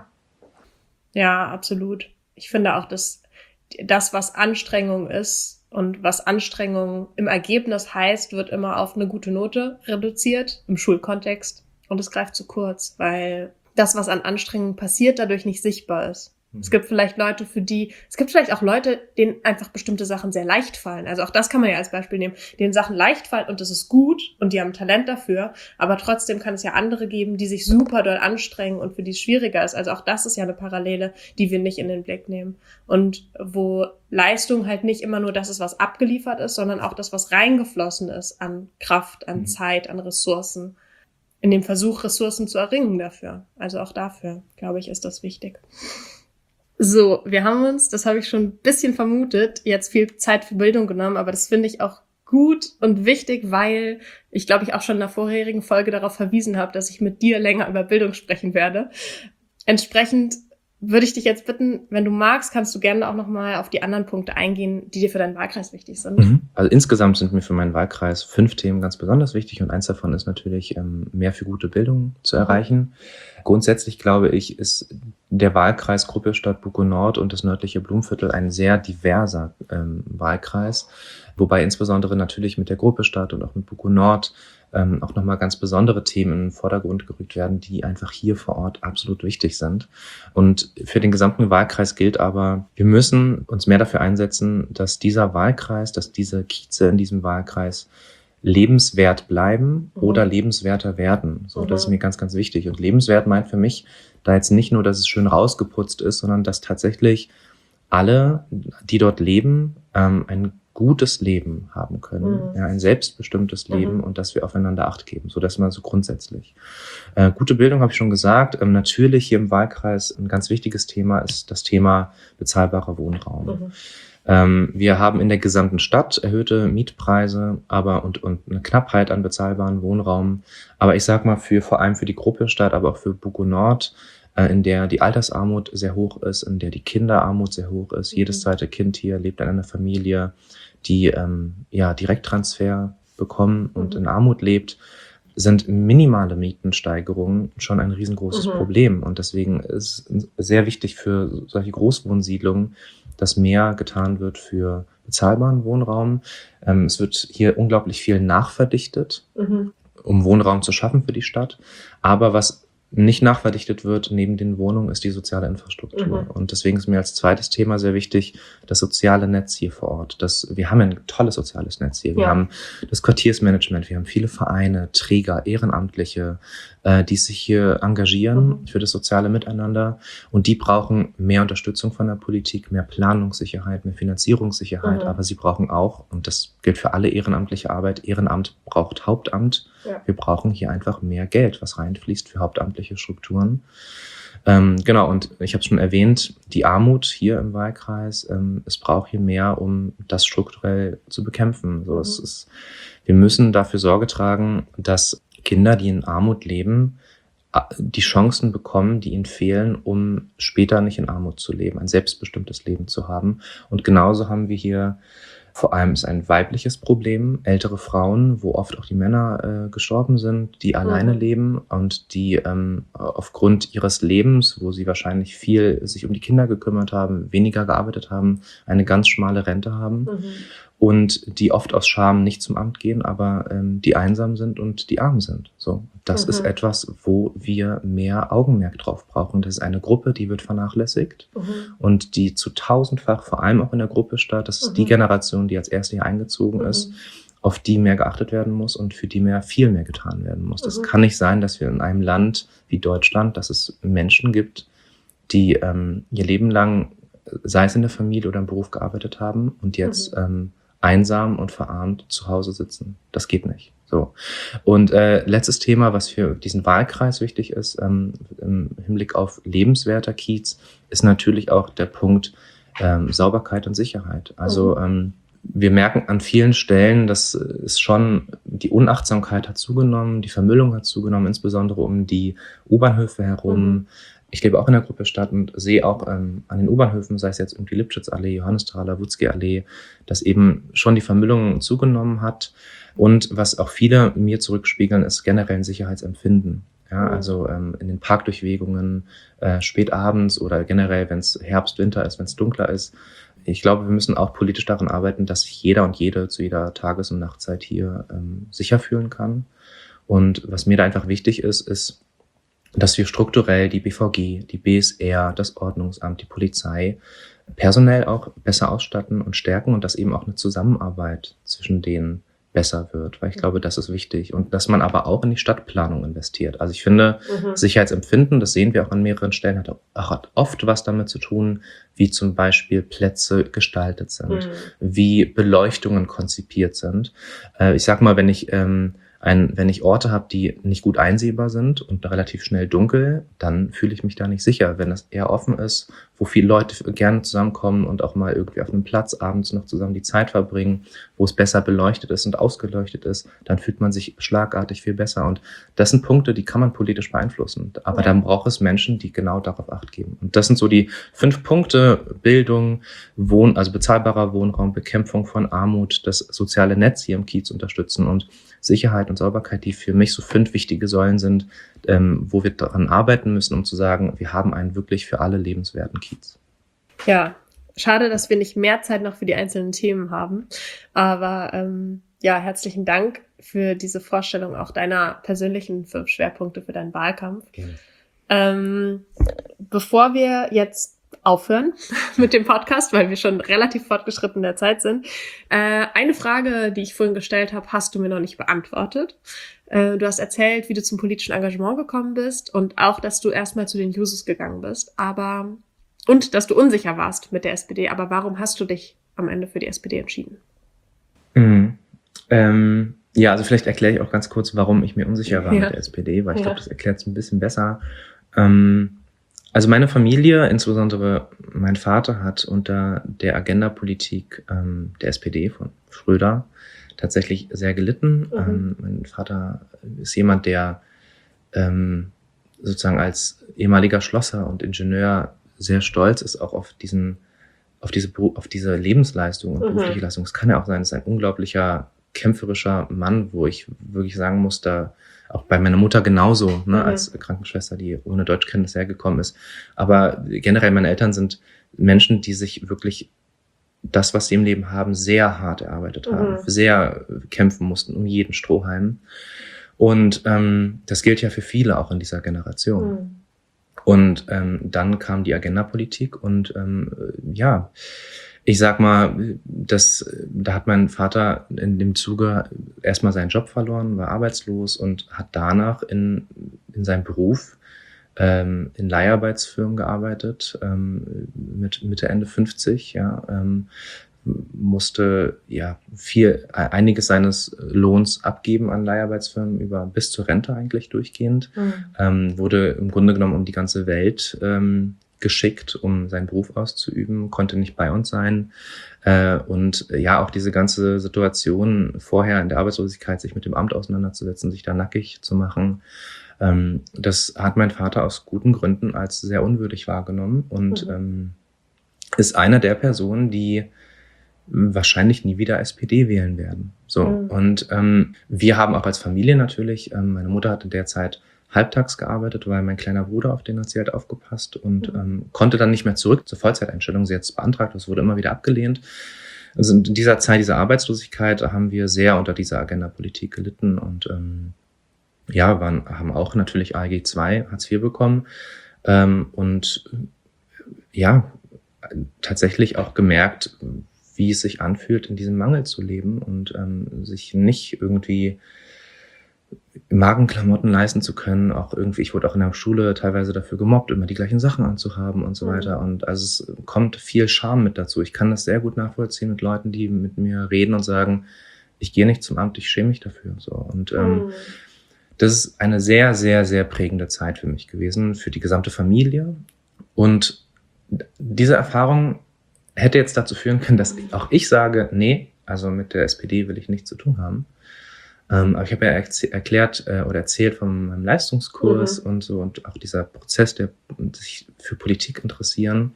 Ja, absolut. Ich finde auch, dass das, was Anstrengung ist und was Anstrengung im Ergebnis heißt, wird immer auf eine gute Note reduziert im Schulkontext. Und es greift zu kurz, weil das, was an Anstrengung passiert, dadurch nicht sichtbar ist. Mhm. Es gibt vielleicht Leute, für die, es gibt vielleicht auch Leute, denen einfach bestimmte Sachen sehr leicht fallen. Also auch das kann man ja als Beispiel nehmen, denen Sachen leicht fallen und das ist gut und die haben Talent dafür. Aber trotzdem kann es ja andere geben, die sich super doll anstrengen und für die es schwieriger ist. Also auch das ist ja eine Parallele, die wir nicht in den Blick nehmen. Und wo Leistung halt nicht immer nur das ist, was abgeliefert ist, sondern auch das, was reingeflossen ist an Kraft, an Mhm. Zeit, an Ressourcen. In dem Versuch, Ressourcen zu erringen dafür. Also auch dafür, glaube ich, ist das wichtig. So, wir haben uns, das habe ich schon ein bisschen vermutet, jetzt viel Zeit für Bildung genommen, aber das finde ich auch gut und wichtig, weil ich glaube, ich auch schon in der vorherigen Folge darauf verwiesen habe, dass ich mit dir länger über Bildung sprechen werde. Entsprechend würde ich dich jetzt bitten, wenn du magst, kannst du gerne auch nochmal auf die anderen Punkte eingehen, die dir für deinen Wahlkreis wichtig sind. Mhm. Also insgesamt sind mir für meinen Wahlkreis fünf Themen ganz besonders wichtig und eins davon ist natürlich, ähm, mehr für gute Bildung zu erreichen. Grundsätzlich glaube ich, ist der Wahlkreis Gruppe-Stadt Bukow-Nord und das nördliche Blumviertel ein sehr diverser ähm, Wahlkreis, wobei insbesondere natürlich mit der Gruppe-Stadt und auch mit Bukow-Nord ähm, auch nochmal ganz besondere Themen in den Vordergrund gerückt werden, die einfach hier vor Ort absolut wichtig sind. Und für den gesamten Wahlkreis gilt aber, wir müssen uns mehr dafür einsetzen, dass dieser Wahlkreis, dass diese Kieze in diesem Wahlkreis lebenswert bleiben Mhm. oder lebenswerter werden. So, das ist Mhm. mir ganz, ganz wichtig. Und lebenswert meint für mich da jetzt nicht nur, dass es schön rausgeputzt ist, sondern dass tatsächlich alle, die dort leben, ähm, ein gutes Leben haben können, Mhm. ja, ein selbstbestimmtes Mhm. Leben und dass wir aufeinander Acht geben. So, das mal so grundsätzlich. Äh, gute Bildung habe ich schon gesagt. Ähm, natürlich hier im Wahlkreis ein ganz wichtiges Thema ist das Thema bezahlbarer Wohnraum. Mhm. Ähm, wir haben in der gesamten Stadt erhöhte Mietpreise, aber und, und eine Knappheit an bezahlbaren Wohnraum. Aber ich sag mal, für vor allem für die Gruppe Stadt, aber auch für Bukow-Nord, äh, in der die Altersarmut sehr hoch ist, in der die Kinderarmut sehr hoch ist. Mhm. Jedes zweite Kind hier lebt in einer Familie, die ähm, ja Direkttransfer bekommen und Mhm. in Armut lebt, sind minimale Mietensteigerungen schon ein riesengroßes Mhm. Problem. Und deswegen ist es sehr wichtig für solche Großwohnsiedlungen, dass mehr getan wird für bezahlbaren Wohnraum. Ähm, es wird hier unglaublich viel nachverdichtet, mhm. um Wohnraum zu schaffen für die Stadt. Aber was nicht nachverdichtet wird neben den Wohnungen, ist die soziale Infrastruktur. Mhm. Und deswegen ist mir als zweites Thema sehr wichtig, das soziale Netz hier vor Ort. Das, wir haben ein tolles soziales Netz hier. Wir ja. haben das Quartiersmanagement, wir haben viele Vereine, Träger, Ehrenamtliche, äh, die sich hier engagieren mhm. für das soziale Miteinander. Und die brauchen mehr Unterstützung von der Politik, mehr Planungssicherheit, mehr Finanzierungssicherheit. Mhm. Aber sie brauchen auch, und das gilt für alle ehrenamtliche Arbeit, Ehrenamt braucht Hauptamt. Ja. Wir brauchen hier einfach mehr Geld, was reinfließt für hauptamtliche Strukturen. Ähm, genau, und ich habe es schon erwähnt, die Armut hier im Wahlkreis, ähm, es braucht hier mehr, um das strukturell zu bekämpfen. So, mhm. es ist, wir müssen dafür Sorge tragen, dass Kinder, die in Armut leben, die Chancen bekommen, die ihnen fehlen, um später nicht in Armut zu leben, ein selbstbestimmtes Leben zu haben. Und genauso haben wir hier vor allem ist ein weibliches Problem, ältere Frauen, wo oft auch die Männer äh, gestorben sind, die mhm. alleine leben und die ähm, aufgrund ihres Lebens, wo sie wahrscheinlich viel sich um die Kinder gekümmert haben, weniger gearbeitet haben, eine ganz schmale Rente haben mhm. und die oft aus Scham nicht zum Amt gehen, aber ähm, die einsam sind und die arm sind. So, das mhm. ist etwas, wo wir mehr Augenmerk drauf brauchen. Das ist eine Gruppe, die wird vernachlässigt mhm. und die zu tausendfach, vor allem auch in der Gruppe statt, das ist mhm. die Generation, die als erste hier eingezogen mhm. ist, auf die mehr geachtet werden muss und für die mehr viel mehr getan werden muss. Das mhm. kann nicht sein, dass wir in einem Land wie Deutschland, dass es Menschen gibt, die ähm, ihr Leben lang, sei es in der Familie oder im Beruf gearbeitet haben und jetzt mhm. ähm, einsam und verarmt zu Hause sitzen. Das geht nicht. So. Und äh, letztes Thema, was für diesen Wahlkreis wichtig ist, ähm, im Hinblick auf lebenswerter Kiez, ist natürlich auch der Punkt ähm, Sauberkeit und Sicherheit. Also mhm. ähm, wir merken an vielen Stellen, dass es schon, die Unachtsamkeit hat zugenommen, die Vermüllung hat zugenommen, insbesondere um die U-Bahnhöfe herum. Mhm. Ich lebe auch in der Gruppe Stadt und sehe auch ähm, an den U-Bahnhöfen, sei es jetzt irgendwie Lipschitzallee, Johannisthaler, Wutzki-Allee, dass eben schon die Vermüllung zugenommen hat. Und was auch viele mir zurückspiegeln, ist generell ein Sicherheitsempfinden. Ja, mhm. also ähm, in den Parkdurchwegungen, äh, spät abends oder generell, wenn es Herbst, Winter ist, wenn es dunkler ist. Ich glaube, wir müssen auch politisch daran arbeiten, dass sich jeder und jede zu jeder Tages- und Nachtzeit hier ähm, sicher fühlen kann. Und was mir da einfach wichtig ist, ist, dass wir strukturell die B V G, die B S R, das Ordnungsamt, die Polizei personell auch besser ausstatten und stärken und dass eben auch eine Zusammenarbeit zwischen denen besser wird, weil ich glaube, das ist wichtig. Und dass man aber auch in die Stadtplanung investiert. Also ich finde, mhm. Sicherheitsempfinden, das sehen wir auch an mehreren Stellen, hat, auch, hat oft was damit zu tun, wie zum Beispiel Plätze gestaltet sind, mhm. wie Beleuchtungen konzipiert sind. Äh, ich sag mal, wenn ich ähm, Ein, wenn ich Orte habe, die nicht gut einsehbar sind und relativ schnell dunkel, dann fühle ich mich da nicht sicher. Wenn es eher offen ist, wo viele Leute gerne zusammenkommen und auch mal irgendwie auf einem Platz abends noch zusammen die Zeit verbringen, wo es besser beleuchtet ist und ausgeleuchtet ist, dann fühlt man sich schlagartig viel besser. Und das sind Punkte, die kann man politisch beeinflussen. Aber ja. dann braucht es Menschen, die genau darauf Acht geben. Und das sind so die fünf Punkte: Bildung, Wohn, also bezahlbarer Wohnraum, Bekämpfung von Armut, das soziale Netz hier im Kiez unterstützen und Sicherheit und Sauberkeit, die für mich so fünf wichtige Säulen sind, ähm, wo wir daran arbeiten müssen, um zu sagen, wir haben einen wirklich für alle lebenswerten Kiez. Ja, schade, dass wir nicht mehr Zeit noch für die einzelnen Themen haben. Aber ähm, ja, herzlichen Dank für diese Vorstellung auch deiner persönlichen fünf Schwerpunkte für deinen Wahlkampf. Okay. Ähm, bevor wir jetzt aufhören mit dem Podcast, weil wir schon relativ fortgeschritten in der Zeit sind. Äh, eine Frage, die ich vorhin gestellt habe, hast du mir noch nicht beantwortet. Äh, du hast erzählt, wie du zum politischen Engagement gekommen bist und auch, dass du erstmal zu den Jusos gegangen bist, aber und dass du unsicher warst mit der S P D. Aber warum hast du dich am Ende für die S P D entschieden? Mhm. Ähm, ja, also vielleicht erkläre ich auch ganz kurz, warum ich mir unsicher war ja. mit der S P D, weil ich ja. glaube, das erklärt es ein bisschen besser. Ähm, Also meine Familie, insbesondere mein Vater, hat unter der Agenda-Politik ähm, der S P D von Schröder tatsächlich sehr gelitten. Mhm. Ähm, mein Vater ist jemand, der ähm, sozusagen als ehemaliger Schlosser und Ingenieur sehr stolz ist, auch auf diesen, auf diese, auf diese Lebensleistung und mhm. berufliche Leistung. Es kann ja auch sein, dass ein unglaublicher kämpferischer Mann, wo ich wirklich sagen muss, da auch bei meiner Mutter genauso, ne, Mhm. als Krankenschwester, die ohne Deutschkenntnis hergekommen ist. Aber generell meine Eltern sind Menschen, die sich wirklich das, was sie im Leben haben, sehr hart erarbeitet haben, Mhm. sehr kämpfen mussten um jeden Strohhalm. Und ähm, das gilt ja für viele auch in dieser Generation. Mhm. Und ähm, dann kam die Agenda-Politik und ähm, ja, ich sag mal, das, da hat mein Vater in dem Zuge erstmal seinen Job verloren, war arbeitslos und hat danach in, in seinem Beruf ähm, in Leiharbeitsfirmen gearbeitet, ähm, mit Mitte, Ende fünfzig, ja, ähm, musste ja viel, einiges seines Lohns abgeben an Leiharbeitsfirmen über bis zur Rente eigentlich durchgehend, Mhm. ähm, wurde im Grunde genommen um die ganze Welt ähm, geschickt, um seinen Beruf auszuüben, konnte nicht bei uns sein. Äh, und ja, auch diese ganze Situation vorher in der Arbeitslosigkeit, sich mit dem Amt auseinanderzusetzen, sich da nackig zu machen, ähm, das hat mein Vater aus guten Gründen als sehr unwürdig wahrgenommen und Mhm. ähm, ist einer der Personen, die wahrscheinlich nie wieder S P D wählen werden. So. Mhm. Und ähm, wir haben auch als Familie natürlich, ähm, meine Mutter hat in der Zeit halbtags gearbeitet, weil mein kleiner Bruder, auf den hat sie halt aufgepasst und Mhm. ähm, konnte dann nicht mehr zurück zur Vollzeiteinstellung. Sie hat es beantragt, das wurde immer wieder abgelehnt. Also in dieser Zeit, dieser Arbeitslosigkeit, haben wir sehr unter dieser Agenda-Politik gelitten und ähm, ja, waren, haben auch natürlich A G zwei, Hartz vier bekommen ähm, und ja, tatsächlich auch gemerkt, wie es sich anfühlt, in diesem Mangel zu leben und ähm, sich nicht irgendwie Magenklamotten leisten zu können. Auch irgendwie, ich wurde auch in der Schule teilweise dafür gemobbt, immer die gleichen Sachen anzuhaben und so Mhm. weiter. Und also es kommt viel Scham mit dazu. Ich kann das sehr gut nachvollziehen mit Leuten, die mit mir reden und sagen, ich gehe nicht zum Amt, ich schäme mich dafür. So. Und ähm, Mhm. das ist eine sehr, sehr, sehr prägende Zeit für mich gewesen, für die gesamte Familie. Und diese Erfahrung hätte jetzt dazu führen können, dass auch ich sage, nee, also mit der S P D will ich nichts zu tun haben. Ähm, aber ich habe ja erz- erklärt äh, oder erzählt von meinem Leistungskurs Mhm. und so und auch dieser Prozess, der sich für Politik interessieren.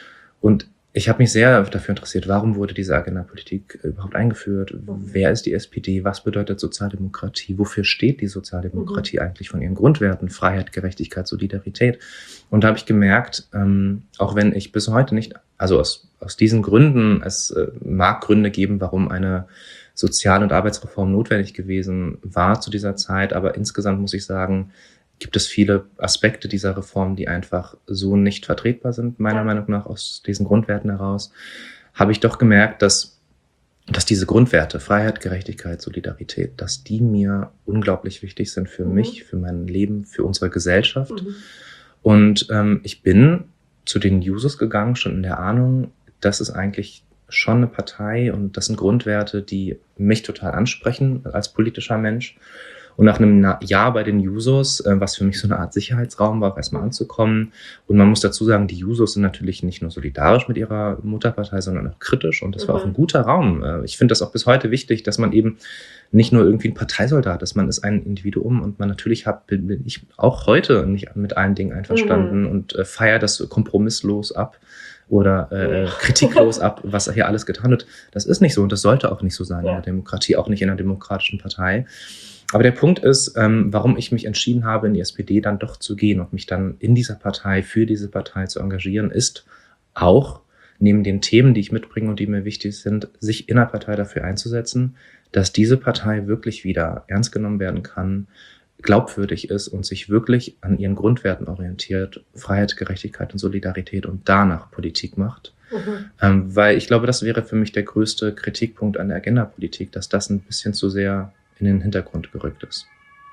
Und ich habe mich sehr dafür interessiert, warum wurde diese Agenda-Politik überhaupt eingeführt? Mhm. Wer ist die S P D? Was bedeutet Sozialdemokratie? Wofür steht die Sozialdemokratie eigentlich von ihren Grundwerten? Freiheit, Gerechtigkeit, Solidarität. Und da habe ich gemerkt, ähm, auch wenn ich bis heute nicht, also aus, aus diesen Gründen, es äh, mag Gründe geben, warum eine Sozial- und Arbeitsreform notwendig gewesen war zu dieser Zeit, aber insgesamt muss ich sagen, gibt es viele Aspekte dieser Reform, die einfach so nicht vertretbar sind, meiner Ja. Meinung nach aus diesen Grundwerten heraus, habe ich doch gemerkt, dass, dass diese Grundwerte, Freiheit, Gerechtigkeit, Solidarität, dass die mir unglaublich wichtig sind für Mhm. mich, für mein Leben, für unsere Gesellschaft. Mhm. Und ähm, ich bin zu den Jusos gegangen, schon in der Ahnung, das ist eigentlich schon eine Partei und das sind Grundwerte, die mich total ansprechen als politischer Mensch. Und nach einem Na- Jahr bei den Jusos, äh, was für mich so eine Art Sicherheitsraum war, erstmal anzukommen. Und man muss dazu sagen, die Jusos sind natürlich nicht nur solidarisch mit ihrer Mutterpartei, sondern auch kritisch. Und das war auch ein Mhm. guter Raum. Äh, ich finde das auch bis heute wichtig, dass man eben nicht nur irgendwie ein Parteisoldat ist, man ist ein Individuum und man natürlich hat, bin, bin ich auch heute nicht mit allen Dingen einverstanden Mhm. und äh, feiere das kompromisslos ab oder äh, Nee. kritiklos ab, was hier alles getan wird. Das ist nicht so und das sollte auch nicht so sein Ja. in der Demokratie, auch nicht in einer demokratischen Partei. Aber der Punkt ist, ähm, warum ich mich entschieden habe, in die S P D dann doch zu gehen und mich dann in dieser Partei, für diese Partei zu engagieren, ist auch, neben den Themen, die ich mitbringe und die mir wichtig sind, sich in der Partei dafür einzusetzen, dass diese Partei wirklich wieder ernst genommen werden kann, glaubwürdig ist und sich wirklich an ihren Grundwerten orientiert, Freiheit, Gerechtigkeit und Solidarität und danach Politik macht. Mhm. Ähm, weil ich glaube, das wäre für mich der größte Kritikpunkt an der Agenda-Politik, dass das ein bisschen zu sehr in den Hintergrund gerückt ist.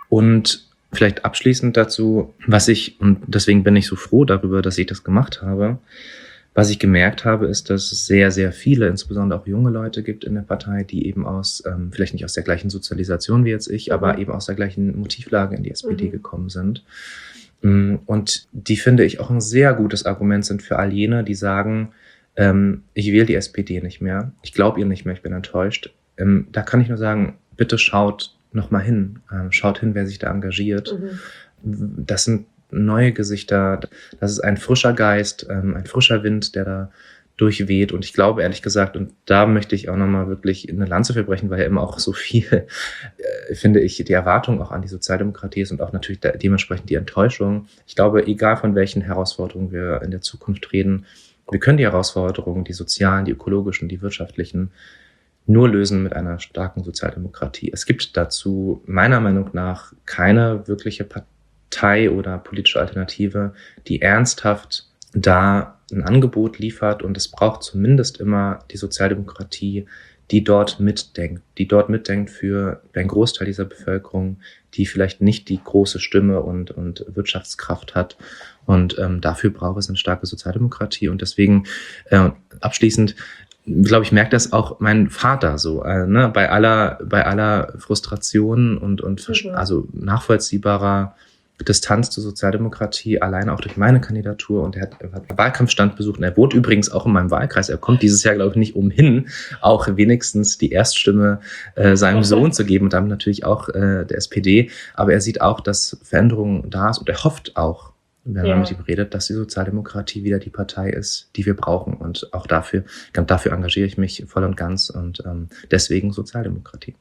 Und vielleicht abschließend dazu, was ich, und deswegen bin ich so froh darüber, dass ich das gemacht habe, was ich gemerkt habe, ist, dass es sehr, sehr viele, insbesondere auch junge Leute gibt in der Partei, die eben aus, ähm, vielleicht nicht aus der gleichen Sozialisation wie jetzt ich, Mhm. aber eben aus der gleichen Motivlage in die S P D Mhm. gekommen sind. Und die, finde ich, auch ein sehr gutes Argument sind für all jene, die sagen, ähm, ich wähle die S P D nicht mehr, ich glaube ihr nicht mehr, ich bin enttäuscht. Ähm, da kann ich nur sagen, bitte schaut noch mal hin, ähm, schaut hin, wer sich da engagiert. Mhm. Das sind neue Gesichter, das ist ein frischer Geist, ähm, ein frischer Wind, der da durchweht. Und ich glaube, ehrlich gesagt, und da möchte ich auch nochmal wirklich eine Lanze für brechen, weil ja immer auch so viel, äh, finde ich, die Erwartung auch an die Sozialdemokratie ist und auch natürlich de- dementsprechend die Enttäuschung. Ich glaube, egal von welchen Herausforderungen wir in der Zukunft reden, wir können die Herausforderungen, die sozialen, die ökologischen, die wirtschaftlichen, nur lösen mit einer starken Sozialdemokratie. Es gibt dazu meiner Meinung nach keine wirkliche Partei oder politische Alternative, die ernsthaft da ein Angebot liefert, und es braucht zumindest immer die Sozialdemokratie, die dort mitdenkt, die dort mitdenkt für einen Großteil dieser Bevölkerung, die vielleicht nicht die große Stimme und, und Wirtschaftskraft hat. Und ähm, dafür braucht es eine starke Sozialdemokratie. Und deswegen äh, abschließend, glaube ich, merkt das auch mein Vater so, äh, ne? bei aller bei aller Frustration und und mhm. also nachvollziehbarer Distanz zur Sozialdemokratie, alleine auch durch meine Kandidatur. Und er hat, er hat einen Wahlkampfstand besucht, und er wohnt übrigens auch in meinem Wahlkreis. Er kommt dieses Jahr, glaube ich, nicht umhin, auch wenigstens die Erststimme äh, seinem Sohn zu geben, und damit natürlich auch äh, der S P D. Aber er sieht auch, dass Veränderung da ist, und er hofft auch, wenn ja. man mit ihm redet, dass die Sozialdemokratie wieder die Partei ist, die wir brauchen. Und auch dafür, dafür engagiere ich mich voll und ganz, und ähm, deswegen Sozialdemokratie.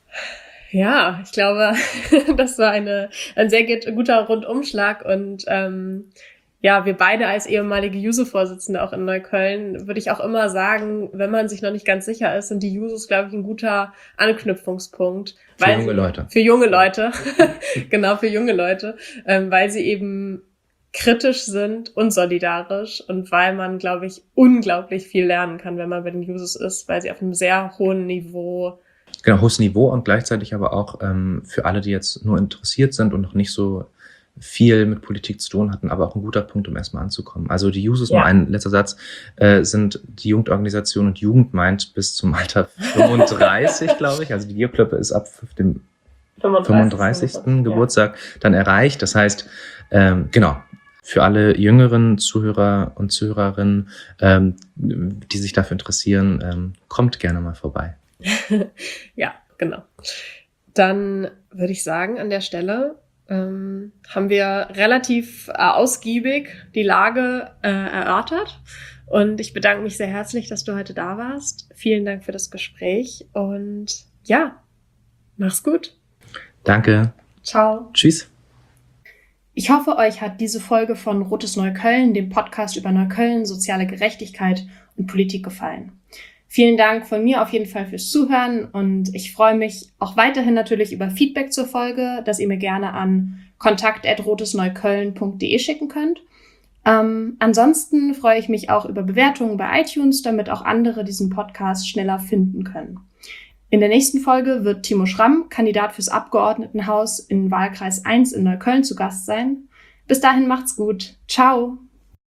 Ja, ich glaube, das war eine, ein sehr guter Rundumschlag, und ähm, ja, wir beide als ehemalige Juso-Vorsitzende auch in Neukölln, würde ich auch immer sagen, wenn man sich noch nicht ganz sicher ist, sind die Jusos, glaube ich, ein guter Anknüpfungspunkt. Für junge Leute. Für junge Leute, genau, für junge Leute, ähm, weil sie eben kritisch sind und solidarisch, und weil man, glaube ich, unglaublich viel lernen kann, wenn man bei den Jusos ist, weil sie auf einem sehr hohen Niveau... Genau, hohes Niveau, und gleichzeitig aber auch ähm, für alle, die jetzt nur interessiert sind und noch nicht so viel mit Politik zu tun hatten, aber auch ein guter Punkt, um erstmal anzukommen. Also die Jusos, ja. Nur ein letzter Satz, äh, sind die Jugendorganisation, und Jugend meint bis zum Alter fünfunddreißig, glaube ich. Also die Bierklöppe ist ab dem fünfunddreißigsten Geburtstag dann erreicht. Das heißt, ähm, genau, für alle jüngeren Zuhörer und Zuhörerinnen, ähm, die sich dafür interessieren, ähm, kommt gerne mal vorbei. Ja, genau. Dann würde ich sagen, an der Stelle ähm, haben wir relativ äh, ausgiebig die Lage äh, erörtert. Und ich bedanke mich sehr herzlich, dass du heute da warst. Vielen Dank für das Gespräch. Und ja, mach's gut. Danke. Ciao. Tschüss. Ich hoffe, euch hat diese Folge von Rotes Neukölln, dem Podcast über Neukölln, soziale Gerechtigkeit und Politik, gefallen. Vielen Dank von mir auf jeden Fall fürs Zuhören, und ich freue mich auch weiterhin natürlich über Feedback zur Folge, das ihr mir gerne an kontakt at rotesneukölln punkt de schicken könnt. Ähm, ansonsten freue ich mich auch über Bewertungen bei iTunes, damit auch andere diesen Podcast schneller finden können. In der nächsten Folge wird Timo Schramm, Kandidat fürs Abgeordnetenhaus in Wahlkreis eins in Neukölln, zu Gast sein. Bis dahin macht's gut. Ciao!